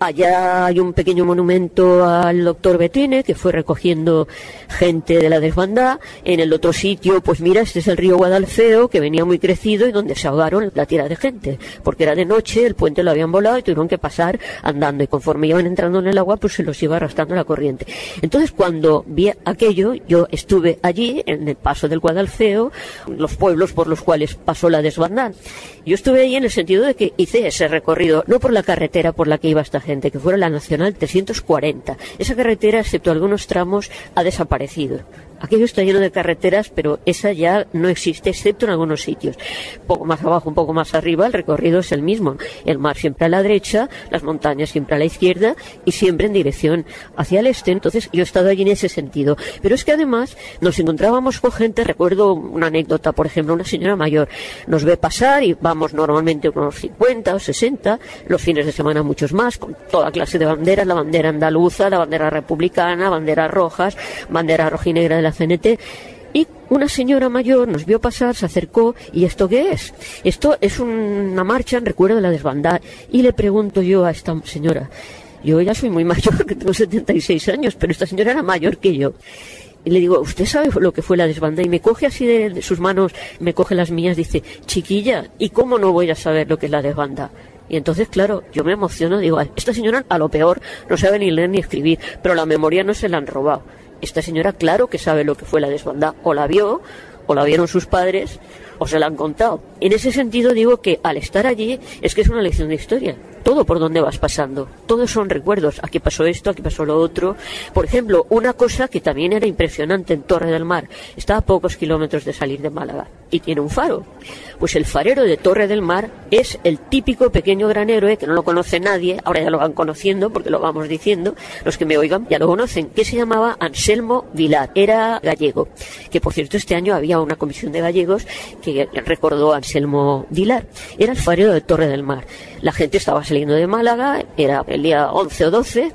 Allá hay un pequeño monumento al doctor Betune, que fue recogiendo gente de la desbandada. En el otro sitio, pues mira, este es el río Guadalfeo, que venía muy crecido y donde se ahogaron la tira de gente, porque era de noche, el puente lo habían volado y tuvieron que pasar andando, y conforme iban entrando en el agua, pues se los iba arrastrando la corriente. Entonces, cuando vi aquello, yo estuve allí, en el paso del Guadalfeo, los pueblos por los cuales pasó la desbandada. Yo estuve allí en el sentido de que hice ese recorrido, no por la carretera por la que iba esta gente, que fuera la Nacional trescientos cuarenta. Esa carretera, excepto algunos tramos, ha desaparecido. Aquello está lleno de carreteras, pero esa ya no existe, excepto en algunos sitios. Un poco más abajo, un poco más arriba, el recorrido es el mismo. El mar siempre a la derecha, las montañas siempre a la izquierda y siempre en dirección hacia el este. Entonces, yo he estado allí en ese sentido. Pero es que además nos encontrábamos con gente, recuerdo una anécdota, por ejemplo, una señora mayor nos ve pasar y vamos normalmente unos cincuenta o sesenta, los fines de semana muchos más, con toda clase de banderas, la bandera andaluza, la bandera republicana, banderas rojas, bandera rojinegra de la C N T, y una señora mayor nos vio pasar, se acercó, ¿y esto qué es? Esto es una marcha en recuerdo de la desbandada. Y le pregunto yo a esta señora, yo ya soy muy mayor, que tengo setenta y seis años, pero esta señora era mayor que yo. Y le digo, ¿usted sabe lo que fue la desbandada? Y me coge así de, de sus manos, me coge las mías, dice, chiquilla, ¿y cómo no voy a saber lo que es la desbandada? Y entonces, claro, yo me emociono, digo, esta señora a lo peor no sabe ni leer ni escribir, pero la memoria no se la han robado. Esta señora, claro que sabe lo que fue la desbandada, o la vio, o la vieron sus padres, o se la han contado. En ese sentido digo que al estar allí es que es una lección de historia. Todo por donde vas pasando, todos son recuerdos. Aquí pasó esto, aquí pasó lo otro. Por ejemplo, una cosa que también era impresionante en Torre del Mar, está a pocos kilómetros de salir de Málaga y tiene un faro. Pues el farero de Torre del Mar es el típico pequeño gran héroe que no lo conoce nadie, ahora ya lo van conociendo porque lo vamos diciendo, los que me oigan ya lo conocen, que se llamaba Anselmo Vilar, era gallego, que por cierto este año había una comisión de gallegos que recordó a Anselmo Vilar, era el farero de Torre del Mar. La gente estaba saliendo de Málaga, era el día once o doce,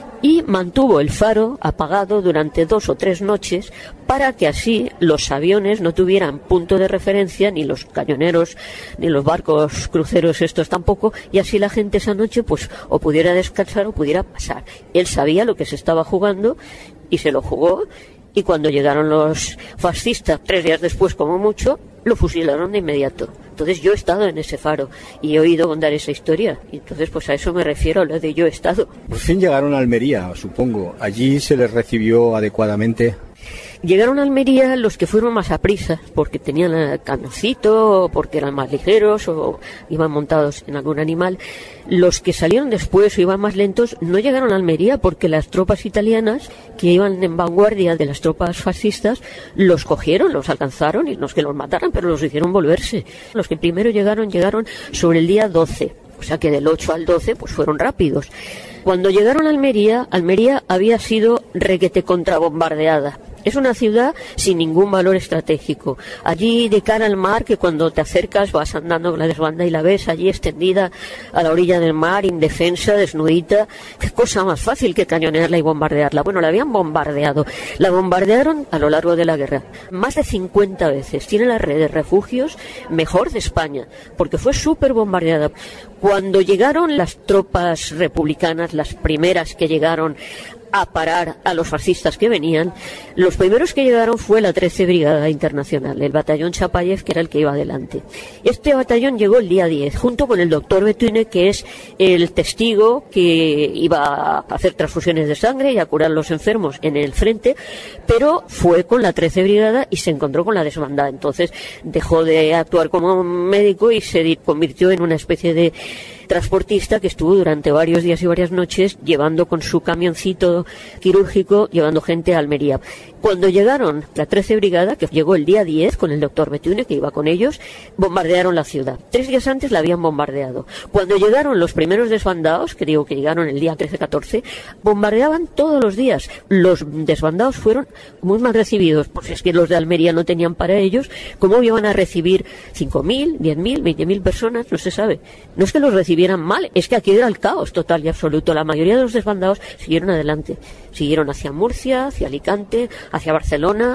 y mantuvo el faro apagado durante dos o tres noches para que así los aviones no tuvieran punto de referencia, ni los cañoneros, ni los barcos cruceros estos tampoco, y así la gente esa noche pues o pudiera descansar o pudiera pasar. Él sabía lo que se estaba jugando y se lo jugó, y cuando llegaron los fascistas, tres días después como mucho, lo fusilaron de inmediato. Entonces yo he estado en ese faro y he oído contar esa historia, y entonces pues a eso me refiero, a lo de yo he estado. Por fin llegaron a Almería, supongo. ¿Allí se les recibió adecuadamente? Llegaron a Almería los que fueron más a prisa, porque tenían el canoncito, porque eran más ligeros o iban montados en algún animal. Los que salieron después o iban más lentos no llegaron a Almería porque las tropas italianas, que iban en vanguardia de las tropas fascistas, los cogieron, los alcanzaron, y no es que los mataran, pero los hicieron volverse. Los que primero llegaron, llegaron sobre el día doce. O sea que del ocho al doce pues fueron rápidos. Cuando llegaron a Almería, Almería había sido requete contrabombardeada. Es una ciudad sin ningún valor estratégico. Allí de cara al mar, que cuando te acercas vas andando con la desbandada y la ves allí extendida a la orilla del mar, indefensa, desnudita. Qué cosa más fácil que cañonearla y bombardearla. Bueno, la habían bombardeado. La bombardearon a lo largo de la guerra más de cincuenta veces. Tiene la red de refugios mejor de España, porque fue súper bombardeada. Cuando llegaron las tropas republicanas, las primeras que llegaron a parar a los fascistas que venían, los primeros que llegaron fue la trece Brigada Internacional, el batallón Chapayev, que era el que iba adelante. Este batallón llegó el día diez, junto con el doctor Betune, que es el testigo que iba a hacer transfusiones de sangre y a curar a los enfermos en el frente, pero fue con la trece Brigada y se encontró con la desbandada. Entonces dejó de actuar como médico y se convirtió en una especie de transportista que estuvo durante varios días y varias noches llevando con su camioncito quirúrgico, llevando gente a Almería. Cuando llegaron la trece Brigada, que llegó el día diez con el doctor Betune, que iba con ellos, bombardearon la ciudad. Tres días antes la habían bombardeado. Cuando llegaron los primeros desbandados, que digo que llegaron el día trece catorce, bombardeaban todos los días. Los desbandados fueron muy mal recibidos, porque es que los de Almería no tenían para ellos. ¿Cómo iban a recibir cinco mil, diez mil, veinte mil personas? No se sabe. No es que los recibieran mal, es que aquí era el caos total y absoluto. La mayoría de los desbandados siguieron adelante. Siguieron hacia Murcia, hacia Alicante, hacia Barcelona,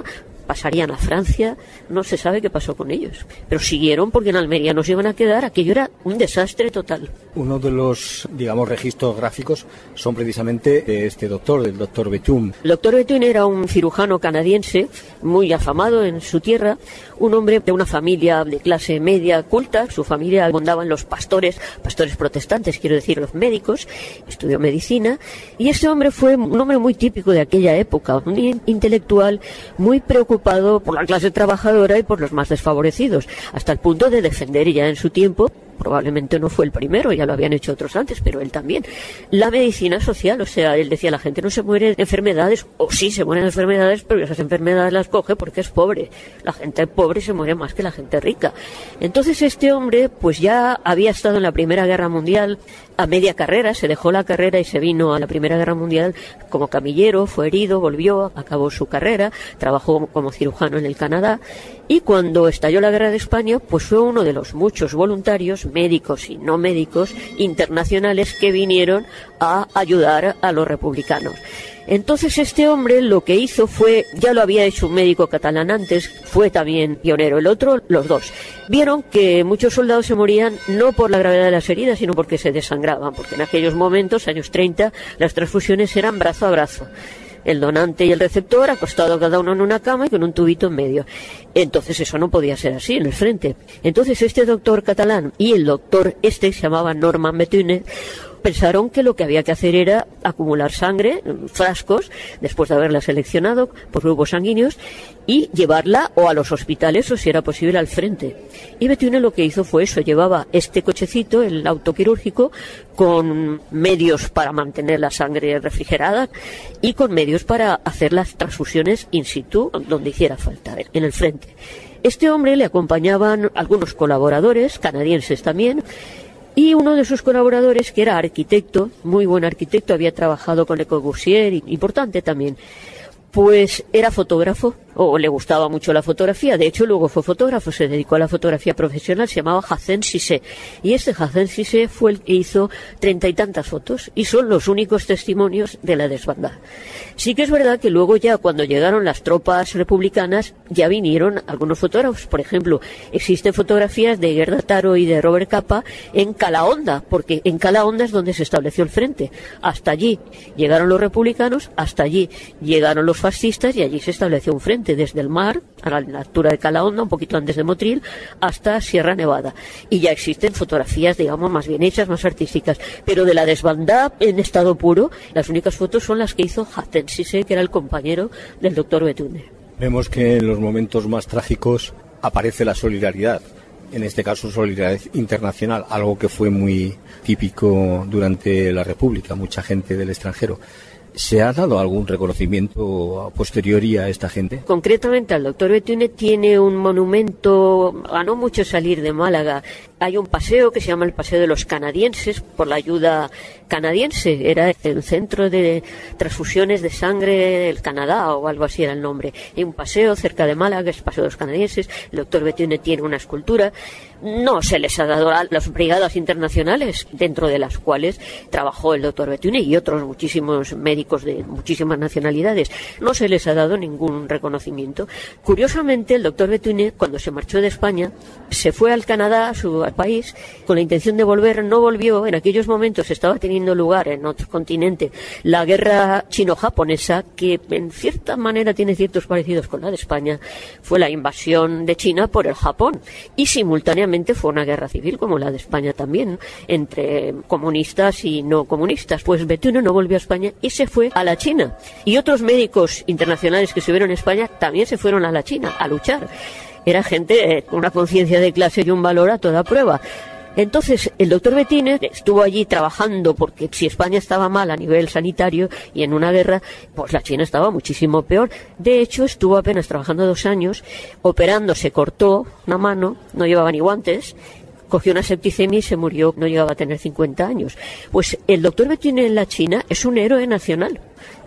pasarían a Francia, no se sabe qué pasó con ellos. Pero siguieron porque en Almería no se iban a quedar, aquello era un desastre total. Uno de los, digamos, registros gráficos son precisamente de este doctor, del doctor Bethune. El doctor Bethune era un cirujano canadiense muy afamado en su tierra, un hombre de una familia de clase media culta, su familia abundaban los pastores, pastores protestantes, quiero decir, los médicos, estudió medicina, y ese hombre fue un hombre muy típico de aquella época, un intelectual muy preocupado por la clase trabajadora y por los más desfavorecidos, hasta el punto de defender ya en su tiempo, probablemente no fue el primero, ya lo habían hecho otros antes, pero él también, la medicina social. O sea, él decía, la gente no se muere de enfermedades, o sí se muere de enfermedades, pero esas enfermedades las coge porque es pobre. La gente pobre se muere más que la gente rica. Entonces este hombre pues ya había estado en la Primera Guerra Mundial a media carrera, se dejó la carrera y se vino a la Primera Guerra Mundial como camillero, fue herido, volvió, acabó su carrera, trabajó como cirujano en el Canadá, y cuando estalló la Guerra de España pues fue uno de los muchos voluntarios, médicos y no médicos, internacionales que vinieron a ayudar a los republicanos. Entonces este hombre lo que hizo fue, ya lo había hecho un médico catalán antes, fue también pionero, el otro, los dos. Vieron que muchos soldados se morían no por la gravedad de las heridas, sino porque se desangraban, porque en aquellos momentos, años treinta, las transfusiones eran brazo a brazo. El donante y el receptor acostado cada uno en una cama y con un tubito en medio. Entonces eso no podía ser así en el frente. Entonces este doctor catalán y el doctor este, se llamaba Norman Bethune, pensaron que lo que había que hacer era acumular sangre en frascos, después de haberla seleccionado por grupos sanguíneos, y llevarla o a los hospitales o si era posible al frente. Y Bethune lo que hizo fue eso, llevaba este cochecito, el autoquirúrgico, con medios para mantener la sangre refrigerada y con medios para hacer las transfusiones in situ, donde hiciera falta, en el frente. Este hombre le acompañaban algunos colaboradores, canadienses también, y uno de sus colaboradores, que era arquitecto, muy buen arquitecto, había trabajado con Le Corbusier, importante también, pues era fotógrafo, o le gustaba mucho la fotografía. De hecho, luego fue fotógrafo, se dedicó a la fotografía profesional, se llamaba Jacen Cissé. Y este Jacen Cissé fue el que hizo treinta y tantas fotos, y son los únicos testimonios de la desbandada. Sí que es verdad que luego ya, cuando llegaron las tropas republicanas, ya vinieron algunos fotógrafos. Por ejemplo, existen fotografías de Gerda Taro y de Robert Capa en Calahonda, porque en Calahonda es donde se estableció el frente. Hasta allí llegaron los republicanos, hasta allí llegaron los fascistas, y allí se estableció un frente, desde el mar, a la altura de Calahonda, un poquito antes de Motril, hasta Sierra Nevada. Y ya existen fotografías, digamos, más bien hechas, más artísticas. Pero de la desbandada en estado puro, las únicas fotos son las que hizo Jacen Cissé, que era el compañero del doctor Bethune. Vemos que en los momentos más trágicos aparece la solidaridad. En este caso, solidaridad internacional, algo que fue muy típico durante la República, mucha gente del extranjero. ¿Se ha dado algún reconocimiento a posteriori a esta gente? Concretamente al doctor Bethune tiene un monumento a no mucho salir de Málaga. Hay un paseo que se llama el Paseo de los Canadienses, por la ayuda canadiense. Era el centro de transfusiones de sangre del Canadá o algo así era el nombre. Hay un paseo cerca de Málaga, es el Paseo de los Canadienses. El doctor Bethune tiene una escultura. No se les ha dado a las brigadas internacionales, dentro de las cuales trabajó el doctor Bethune y otros muchísimos médicos de muchísimas nacionalidades. No se les ha dado ningún reconocimiento. Curiosamente, el doctor Bethune, cuando se marchó de España, se fue al Canadá, a su país, con la intención de volver. No volvió. En aquellos momentos estaba teniendo lugar en otro continente la guerra chino-japonesa, que en cierta manera tiene ciertos parecidos con la de España. Fue la invasión de China por el Japón, y simultáneamente fue una guerra civil como la de España también, entre comunistas y no comunistas. Pues Bethune no volvió a España y se fue a la China. Y otros médicos internacionales que estuvieron en España también se fueron a la China a luchar. Era gente con una conciencia de clase y un valor a toda prueba. Entonces, el doctor Bethune estuvo allí trabajando, porque si España estaba mal a nivel sanitario y en una guerra, pues la China estaba muchísimo peor. De hecho, estuvo apenas trabajando dos años, operando, se cortó una mano, no llevaba ni guantes, cogió una septicemia y se murió, no llegaba a tener cincuenta años. Pues el doctor Bethune en la China es un héroe nacional.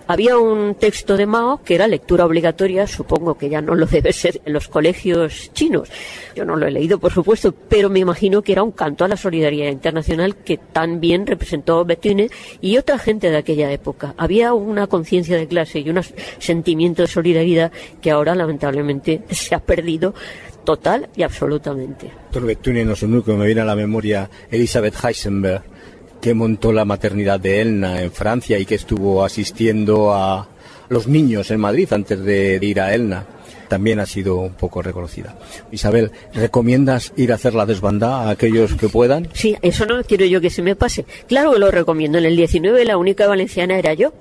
Había un texto de Mao que era lectura obligatoria, supongo que ya no lo debe ser en los colegios chinos. Yo no lo he leído, por supuesto, pero me imagino que era un canto a la solidaridad internacional que tan bien representó Bethune y otra gente de aquella época. Había una conciencia de clase y un sentimiento de solidaridad que ahora lamentablemente se ha perdido total y absolutamente. Doctor Bethune, no es el único, me viene a la memoria Elizabeth Heisenberg, que montó la maternidad de Elna en Francia y que estuvo asistiendo a los niños en Madrid antes de ir a Elna. También ha sido un poco reconocida. Isabel, ¿recomiendas ir a hacer la desbandada a aquellos que puedan? Sí, eso no quiero yo que se me pase. Claro que lo recomiendo. En el diecinueve la única valenciana era yo.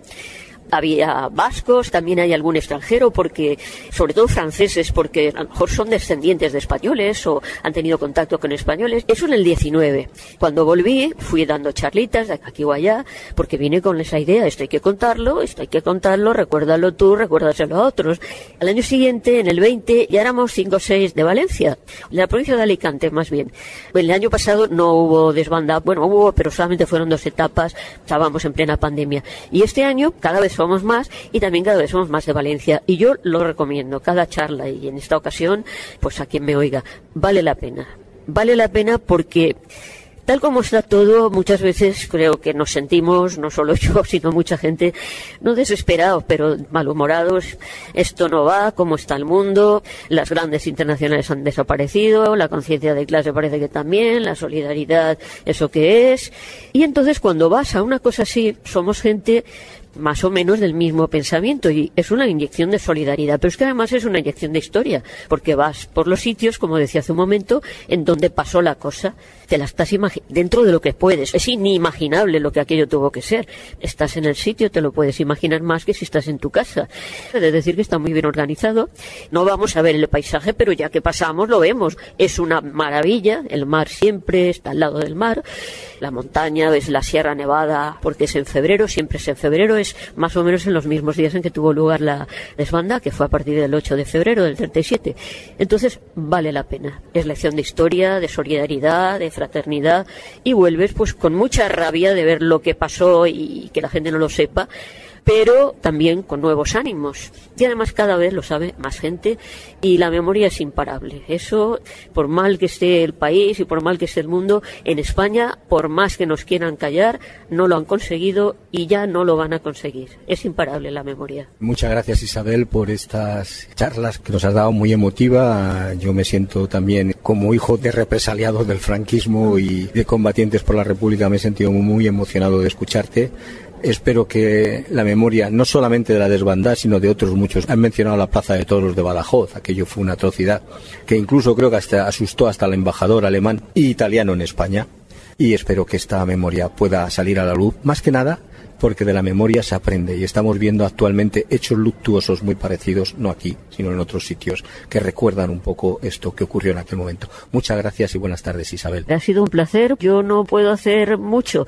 Había vascos, también hay algún extranjero, porque sobre todo franceses, porque a lo mejor son descendientes de españoles o han tenido contacto con españoles. Eso en el diecinueve. Cuando volví, fui dando charlitas de aquí o allá, porque vine con esa idea, esto hay que contarlo, esto hay que contarlo, recuérdalo tú, recuérdaselo a otros. Al año siguiente, en el veinte, ya éramos cinco o seis de Valencia, de la provincia de Alicante más bien. El año pasado no hubo desbandada, bueno, hubo, pero solamente fueron dos etapas, estábamos en plena pandemia. Y este año, cada vez somos más y también cada vez somos más de Valencia y yo lo recomiendo, cada charla, y en esta ocasión pues a quien me oiga, vale la pena, vale la pena porque tal como está todo, muchas veces creo que nos sentimos, no solo yo, sino mucha gente, no desesperados, pero malhumorados. Esto no va, cómo está el mundo, las grandes internacionales han desaparecido, la conciencia de clase parece que también, la solidaridad, eso que es. Y entonces cuando vas a una cosa así, somos gente más o menos del mismo pensamiento y es una inyección de solidaridad, pero es que además es una inyección de historia, porque vas por los sitios, como decía hace un momento, en donde pasó la cosa, te la estás imaginando dentro de lo que puedes, es inimaginable lo que aquello tuvo que ser, estás en el sitio, te lo puedes imaginar más que si estás en tu casa, es decir que está muy bien organizado, no vamos a ver el paisaje, pero ya que pasamos lo vemos, es una maravilla, el mar siempre está al lado del mar, la montaña, ves la Sierra Nevada, porque es en febrero, siempre es en febrero, es más o menos en los mismos días en que tuvo lugar la desbandada, que fue a partir del ocho de febrero del treinta y siete. Entonces, vale la pena. Es lección de historia, de solidaridad, de fraternidad, y vuelves pues con mucha rabia de ver lo que pasó y que la gente no lo sepa, pero también con nuevos ánimos. Y además cada vez lo sabe más gente y la memoria es imparable. Eso, por mal que esté el país y por mal que esté el mundo, en España, por más que nos quieran callar, no lo han conseguido y ya no lo van a conseguir. Es imparable la memoria. Muchas gracias, Isabel, por estas charlas que nos has dado, muy emotiva. Yo me siento también como hijo de represaliados del franquismo y de combatientes por la República, me he sentido muy emocionado de escucharte. Espero que la memoria, no solamente de la desbandada, sino de otros muchos. Han mencionado la Plaza de Toros de Badajoz, aquello fue una atrocidad, que incluso creo que hasta asustó hasta al embajador alemán y italiano en España. Y espero que esta memoria pueda salir a la luz, más que nada porque de la memoria se aprende y estamos viendo actualmente hechos luctuosos muy parecidos, no aquí, sino en otros sitios, que recuerdan un poco esto que ocurrió en aquel momento. Muchas gracias y buenas tardes, Isabel. Ha sido un placer. Yo no puedo hacer mucho,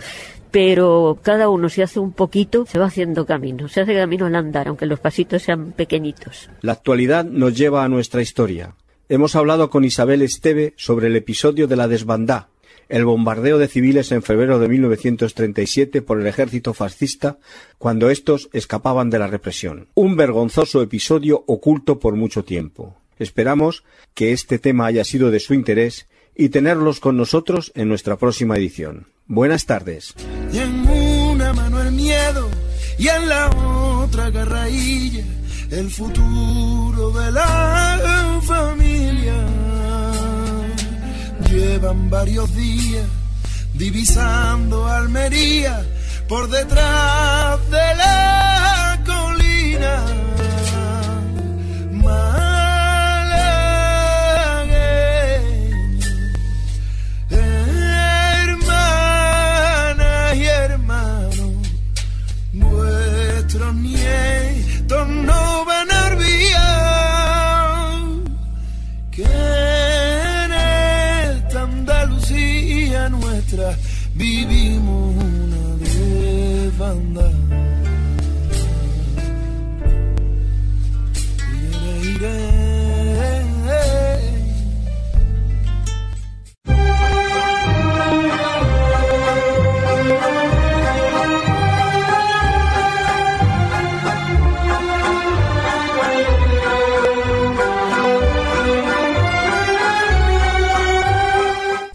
pero cada uno si hace un poquito se va haciendo camino, se hace camino al andar, aunque los pasitos sean pequeñitos. La actualidad nos lleva a nuestra historia. Hemos hablado con Isabel Esteve sobre el episodio de la desbandada, el bombardeo de civiles en febrero de mil novecientos treinta y siete por el ejército fascista cuando estos escapaban de la represión. Un vergonzoso episodio oculto por mucho tiempo. Esperamos que este tema haya sido de su interés y tenerlos con nosotros en nuestra próxima edición. Buenas tardes. Y en una mano el miedo y en la otra garrailla el futuro de la familia. Llevan varios días divisando Almería por detrás de la colina. Hermanas y hermanos, vuestros nietos no van a olvidar que Andalucía nuestra vivimos una desbandada. Iré, iré.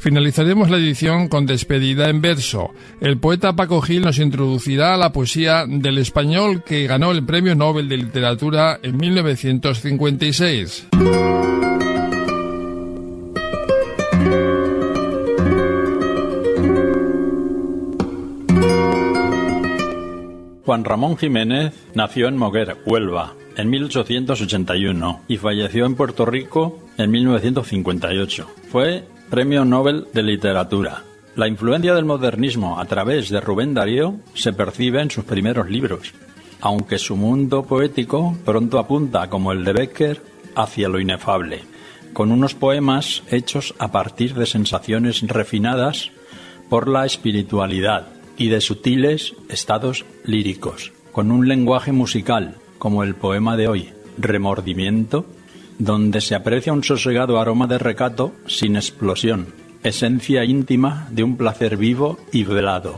Finalizaremos la edición con despedida en verso. El poeta Paco Gil nos introducirá a la poesía del español que ganó el Premio Nobel de Literatura en mil novecientos cincuenta y seis. Juan Ramón Jiménez nació en Moguer, Huelva, en mil ochocientos ochenta y uno y falleció en Puerto Rico en mil novecientos cincuenta y ocho. Fue Premio Nobel de Literatura. La influencia del modernismo a través de Rubén Darío se percibe en sus primeros libros, aunque su mundo poético pronto apunta, como el de Bécquer, hacia lo inefable, con unos poemas hechos a partir de sensaciones refinadas por la espiritualidad y de sutiles estados líricos, con un lenguaje musical, como el poema de hoy, Remordimiento, donde se aprecia un sosegado aroma de recato sin explosión, esencia íntima de un placer vivo y velado.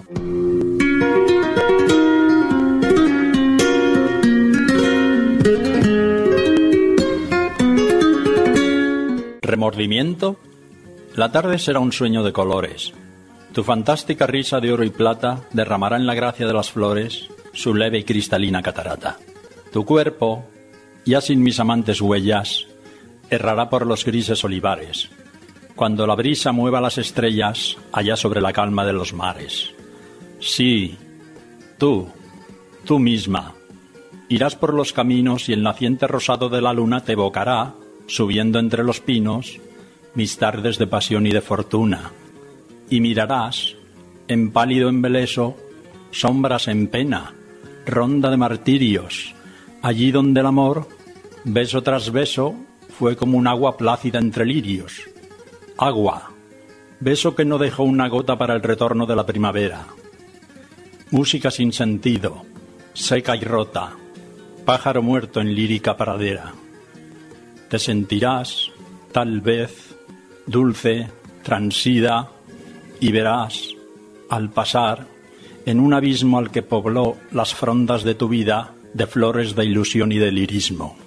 Remordimiento. La tarde será un sueño de colores. Tu fantástica risa de oro y plata derramará en la gracia de las flores su leve y cristalina catarata. Tu cuerpo, ya sin mis amantes huellas, errará por los grises olivares, cuando la brisa mueva las estrellas allá sobre la calma de los mares. Sí, tú, tú misma, irás por los caminos y el naciente rosado de la luna te evocará, subiendo entre los pinos, mis tardes de pasión y de fortuna. Y mirarás, en pálido embeleso, sombras en pena, ronda de martirios, allí donde el amor, beso tras beso, fue como un agua plácida entre lirios. Agua, beso que no dejó una gota para el retorno de la primavera. Música sin sentido, seca y rota, pájaro muerto en lírica pradera. Te sentirás, tal vez, dulce, transida, y verás, al pasar, en un abismo al que pobló las frondas de tu vida de flores de ilusión y de lirismo.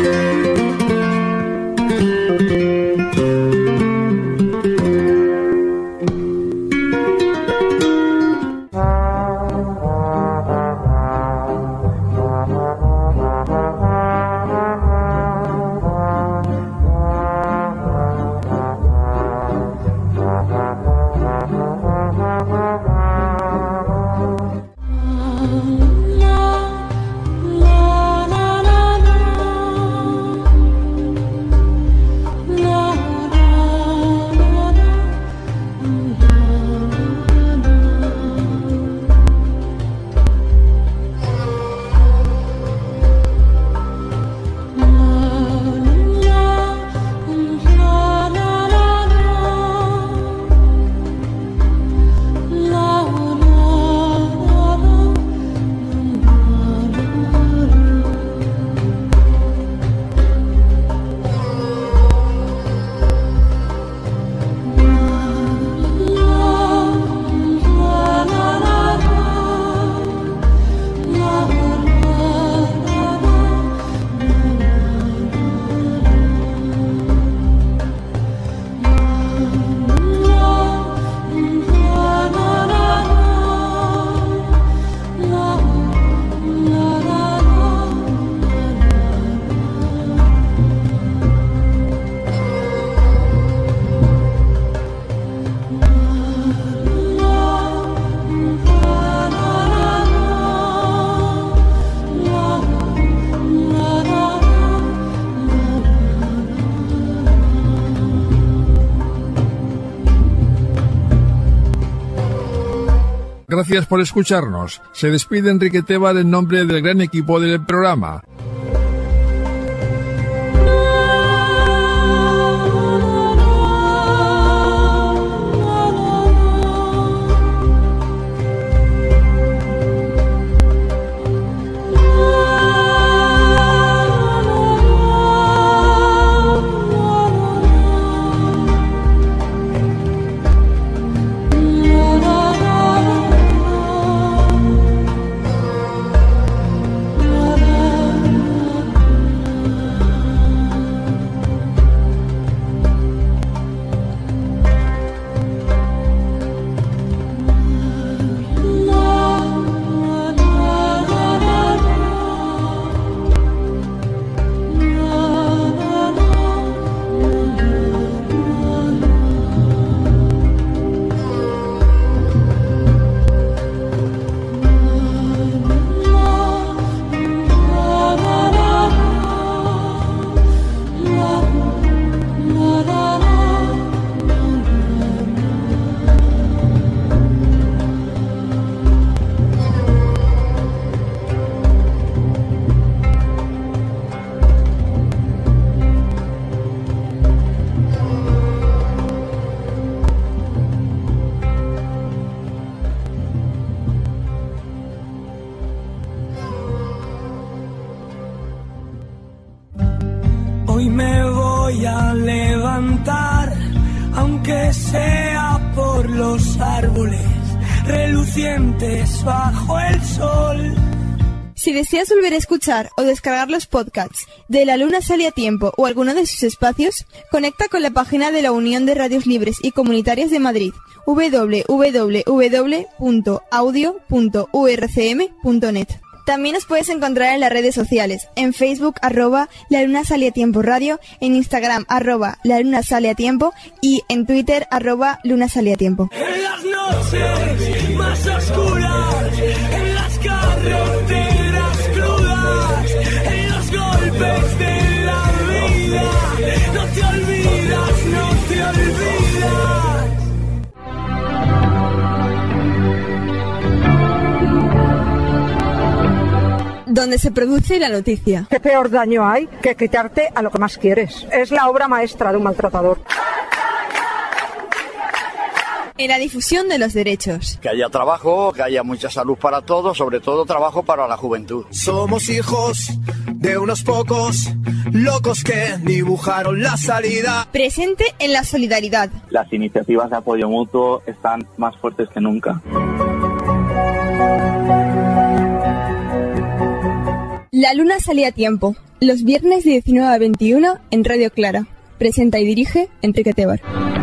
Gracias por escucharnos. Se despide Enrique Tebar en nombre del gran equipo del programa. Hoy me voy a levantar, aunque sea por los árboles relucientes bajo el sol. Si deseas volver a escuchar o descargar los podcasts de La Luna Sale a Tiempo o alguno de sus espacios, conecta con la página de la Unión de Radios Libres y Comunitarias de Madrid, doble u doble u doble u punto audio punto u r c m punto net. También nos puedes encontrar en las redes sociales, en Facebook, arroba La Luna Sale a Tiempo Radio, en Instagram, arroba La Luna Sale a Tiempo y en Twitter, arroba Luna Sale a Tiempo. En las noches más oscuras, en las carreteras crudas, en los golpes de la vida, no te olvidas, no te olvidas. Donde se produce la noticia. ¿Qué peor daño hay que quitarte a lo que más quieres? Es la obra maestra de un maltratador. En la difusión de los derechos. Que haya trabajo, que haya mucha salud para todos, sobre todo trabajo para la juventud. Somos hijos de unos pocos locos que dibujaron la salida. Presente en la solidaridad. Las iniciativas de apoyo mutuo están más fuertes que nunca. La Luna Sale a Tiempo, los viernes de diecinueve a veintiuno en Radio Clara. Presenta y dirige Enrique Tebar.